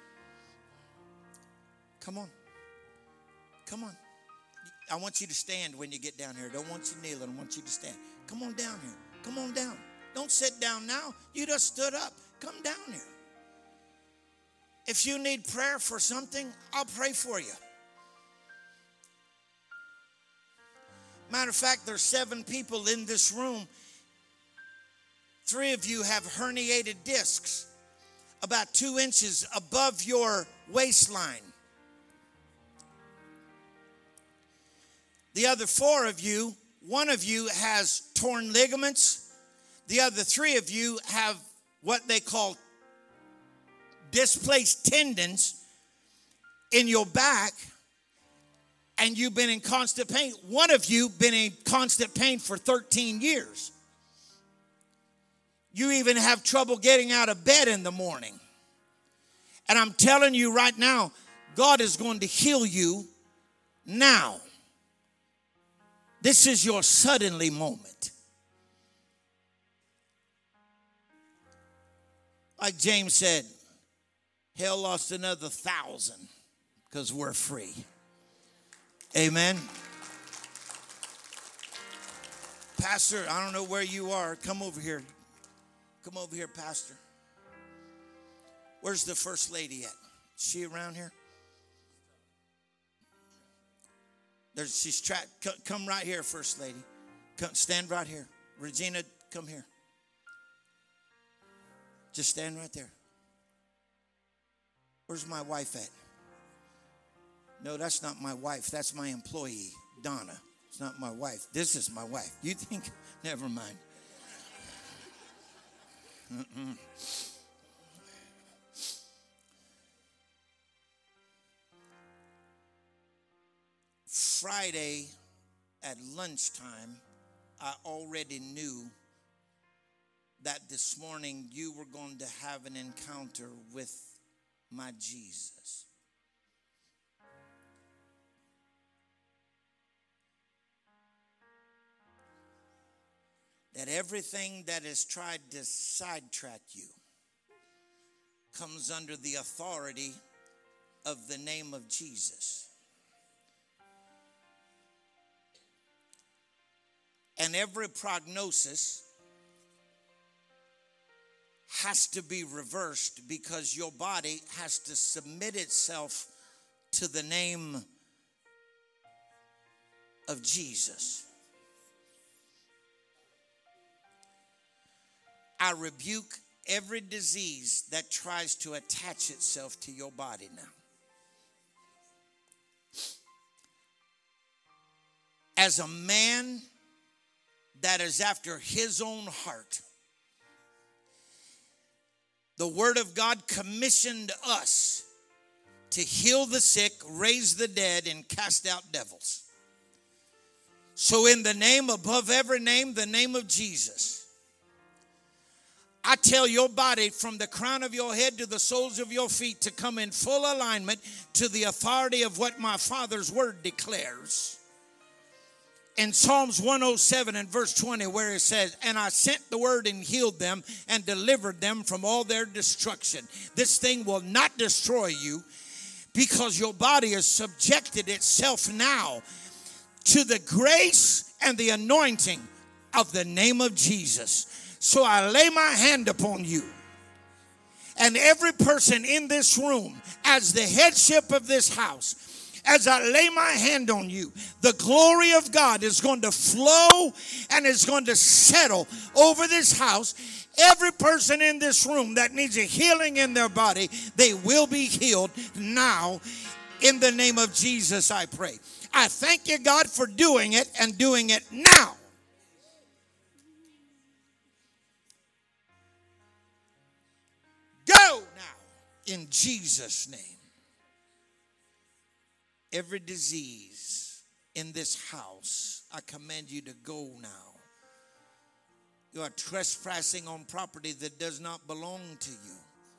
B: Come on. Come on. I want you to stand when you get down here. I don't want you kneeling. I want you to stand. Come on down here. Come on down. Don't sit down now. You just stood up. Come down here. If you need prayer for something, I'll pray for you. Matter of fact, there's 7 people in this room. 3 of you have herniated discs about 2 inches above your waistline. The other 4 of you, 1 of you has torn ligaments. The other 3 of you have what they call displaced tendons in your back, and you've been in constant pain. 1 of you been in constant pain for 13 years. You even have trouble getting out of bed in the morning. And I'm telling you right now, God is going to heal you now. This is your suddenly moment. Like James said, hell lost another 1,000 because we're free. Amen. Pastor, I don't know where you are. Come over here. Come over here, Pastor. Where's the first lady at? Is she around here? She's trapped. Come right here, First Lady. Come, stand right here. Regina, come here. Just stand right there. Where's my wife at? No, that's not my wife. That's my employee, Donna. It's not my wife. This is my wife. You think? Never mind. Friday at lunchtime, I already knew that this morning you were going to have an encounter with my Jesus. That everything that has tried to sidetrack you comes under the authority of the name of Jesus. And every prognosis has to be reversed because your body has to submit itself to the name of Jesus. I rebuke every disease that tries to attach itself to your body now. As a man that is after his own heart, the Word of God commissioned us to heal the sick, raise the dead, and cast out devils. So in the name above every name, the name of Jesus, I tell your body from the crown of your head to the soles of your feet to come in full alignment to the authority of what my Father's word declares. In Psalms 107 and verse 20, where it says, and I sent the word and healed them and delivered them from all their destruction. This thing will not destroy you because your body has subjected itself now to the grace and the anointing of the name of Jesus. So I lay my hand upon you. And every person in this room, as the headship of this house, as I lay my hand on you, the glory of God is going to flow and is going to settle over this house. Every person in this room that needs a healing in their body, they will be healed now. In the name of Jesus, I pray. I thank you, God, for doing it and doing it now. Go now in Jesus' name. Every disease in this house, I command you to go now. You are trespassing on property that does not belong to you.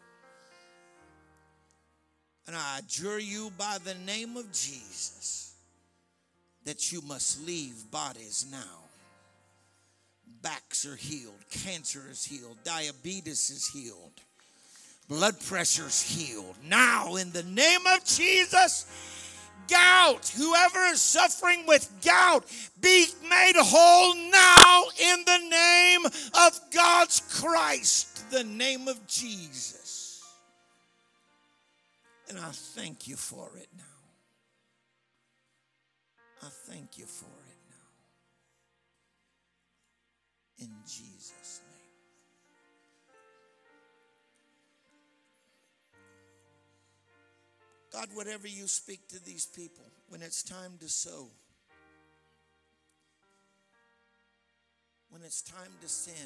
B: And I adjure you by the name of Jesus that you must leave bodies now. Backs are healed. Cancer is healed. Diabetes is healed. Blood pressure is healed. Now, in the name of Jesus, gout, whoever is suffering with gout, be made whole now in the name of God's Christ, the name of Jesus. And I thank you for it now. I thank you for it now. In Jesus' name. God, whatever you speak to these people, when it's time to sow, when it's time to send,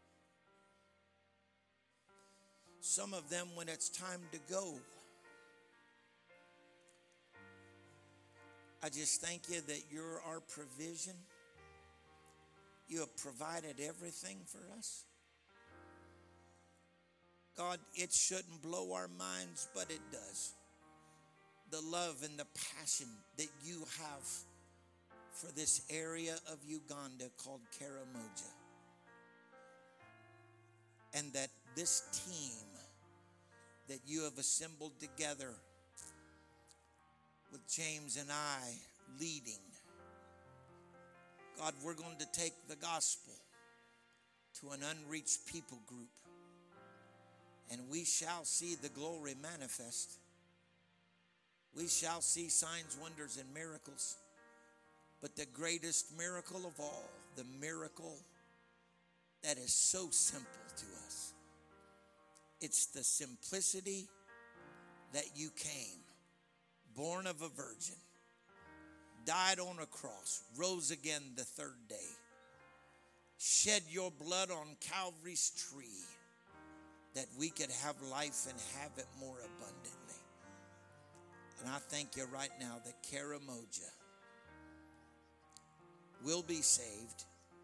B: some of them when it's time to go, I just thank you that you're our provision. You have provided everything for us. God, it shouldn't blow our minds, but it does. The love and the passion that you have for this area of Uganda called Karamoja. And that this team that you have assembled together with James and I leading. God, we're going to take the gospel to an unreached people group. And we shall see the glory manifest. We shall see signs, wonders, and miracles. But the greatest miracle of all, the miracle that is so simple to us, it's the simplicity that you came, born of a virgin, died on a cross, rose again the third day, shed your blood on Calvary's tree, that we could have life and have it more abundantly. And I thank you right now that Karamoja will be saved.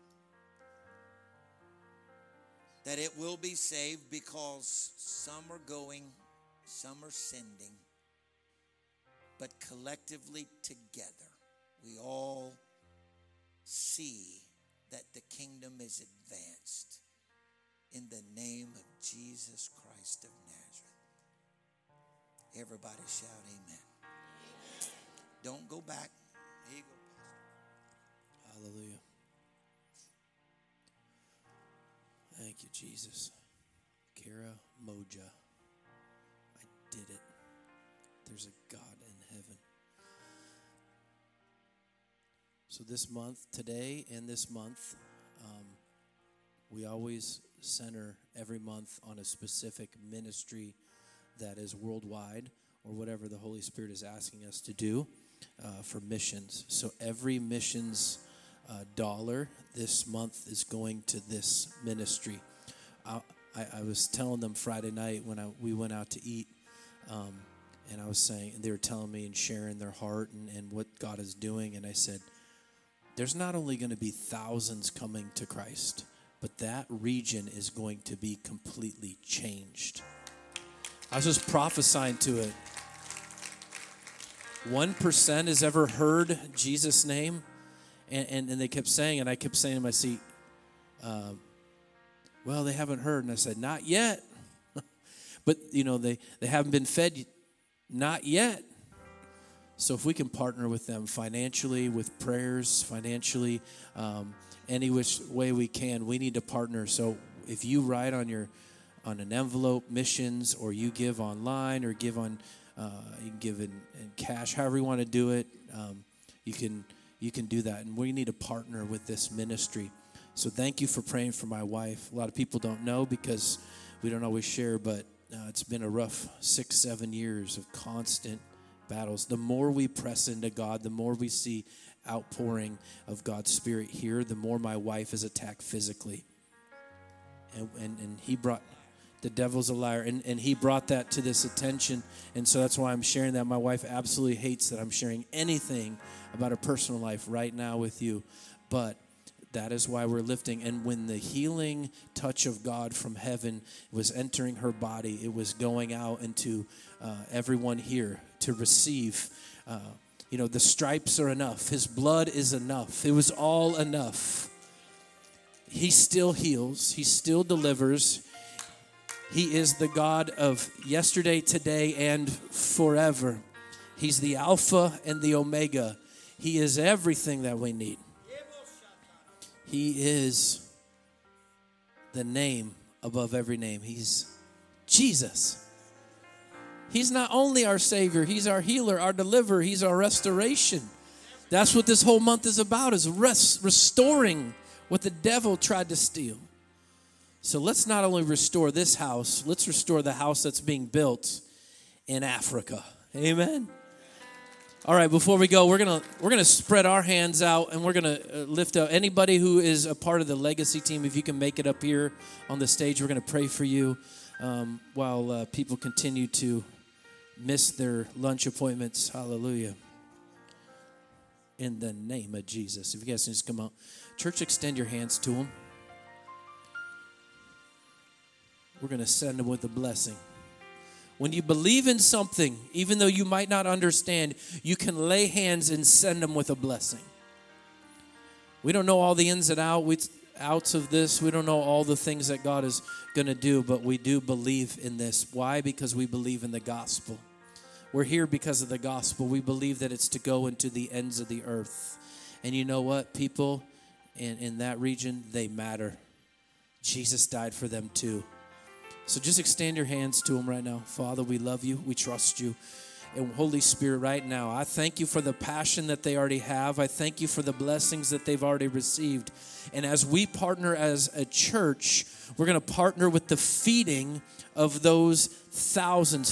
B: That it will be saved because some are going, some are sending. But collectively together, we all see that the kingdom is advanced in the name of Jesus Christ of Nazareth. Everybody shout amen. Don't go back. Here you go, Pastor.
A: Hallelujah. Thank you, Jesus. Karamoja. I did it. There's a God in heaven. So this month, today and this month, we always center every month on a specific ministry that is worldwide or whatever the Holy Spirit is asking us to do for missions. So every missions dollar this month is going to this ministry. I was telling them Friday night when we went out to eat, and I was saying, they were telling me and sharing their heart and what God is doing, and I said, there's not only going to be thousands coming to Christ, but that region is going to be completely changed. I was just prophesying to it. 1% has ever heard Jesus' name, and they kept saying, and I kept saying in my seat, well, they haven't heard. And I said, not yet. But, they haven't been fed, not yet. So if we can partner with them financially, with prayers, financially, any which way we can, we need to partner. So if you write on an envelope missions, or you give online, or give on you can give in cash, however you want to do it, you can do that. And we need to partner with this ministry. So thank you for praying for my wife. A lot of people don't know because we don't always share, but it's been a rough 6-7 years of constant battles. The more we press into God, the more we see outpouring of God's Spirit here, the more my wife is attacked physically. And he brought, the devil's a liar, and he brought that to this attention, and so that's why I'm sharing that. My wife absolutely hates that I'm sharing anything about her personal life right now with you, but that is why we're lifting. And when the healing touch of God from heaven was entering her body, it was going out into everyone here to receive. The stripes are enough. His blood is enough. It was all enough. He still heals. He still delivers. He is the God of yesterday, today, and forever. He's the Alpha and the Omega. He is everything that we need. He is the name above every name. He's Jesus. He's not only our Savior, He's our healer, our deliverer, He's our restoration. That's what this whole month is about, is restoring what the devil tried to steal. So let's not only restore this house, let's restore the house that's being built in Africa. Amen. All right, before we go, we're gonna spread our hands out, and we're gonna lift up anybody who is a part of the legacy team. If you can make it up here on the stage, we're gonna pray for you while people continue to miss their lunch appointments. Hallelujah. In the name of Jesus. If you guys can just come out. Church, extend your hands to them. We're gonna send them with a blessing. When you believe in something, even though you might not understand, you can lay hands and send them with a blessing. We don't know all the ins and outs of this. We don't know all the things that God is going to do, but we do believe in this. Why? Because we believe in the gospel. We're here because of the gospel. We believe that it's to go into the ends of the earth. And you know what? People in that region, they matter. Jesus died for them too. So just extend your hands to him right now. Father, we love you. We trust you. And Holy Spirit, right now, I thank you for the passion that they already have. I thank you for the blessings that they've already received. And as we partner as a church, we're going to partner with the feeding of those thousands,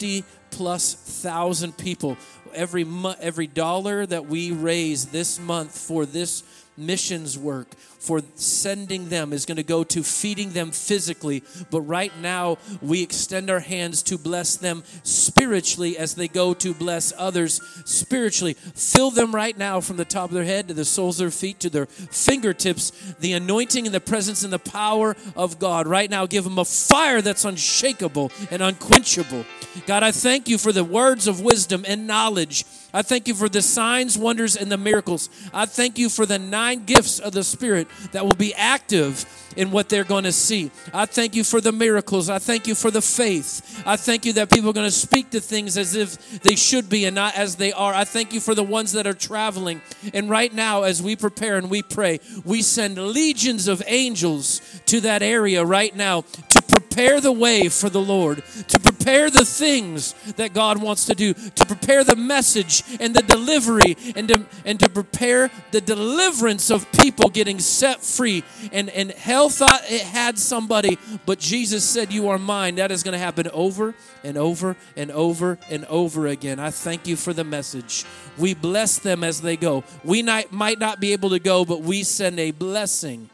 A: 50,000+ people. Every dollar that we raise this month for this missions work, for sending them, is going to go to feeding them physically. But right now, we extend our hands to bless them spiritually as they go to bless others spiritually. Fill them right now from the top of their head to the soles of their feet to their fingertips. The anointing and the presence and the power of God. Right now, give them a fire that's unshakable and unquenchable. God, I thank you for the words of wisdom and knowledge. I thank you for the signs, wonders, and the miracles. I thank you for the 9 gifts of the Spirit that will be active in what they're going to see. I thank you for the miracles. I thank you for the faith. I thank you that people are going to speak to things as if they should be and not as they are. I thank you for the ones that are traveling. And right now, as we prepare and we pray, we send legions of angels to that area right now to prepare the way for the Lord, to prepare the things that God wants to do, to prepare the message and the delivery, and to prepare the deliverance of people getting set free. And hell thought it had somebody, but Jesus said, "You are mine." That is going to happen over and over and over and over again. I thank you for the message. We bless them as they go. We might not be able to go, but we send a blessing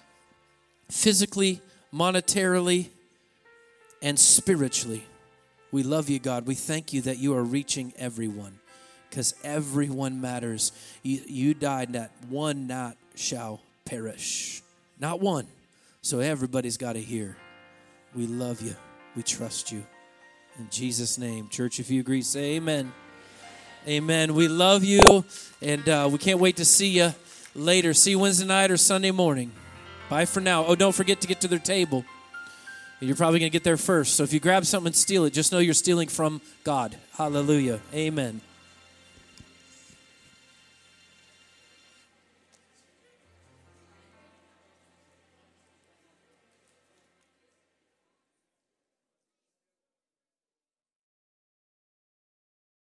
A: physically, monetarily, and spiritually. We love you, God. We thank you that you are reaching everyone, because everyone matters. You died that one not shall perish. Not one. So everybody's got to hear. We love you. We trust you. In Jesus' name. Church, if you agree, say amen. Amen. We love you, and we can't wait to see you later. See you Wednesday night or Sunday morning. Bye for now. Oh, don't forget to get to their table. You're probably going to get there first. So if you grab something and steal it, just know you're stealing from God. Hallelujah. Amen.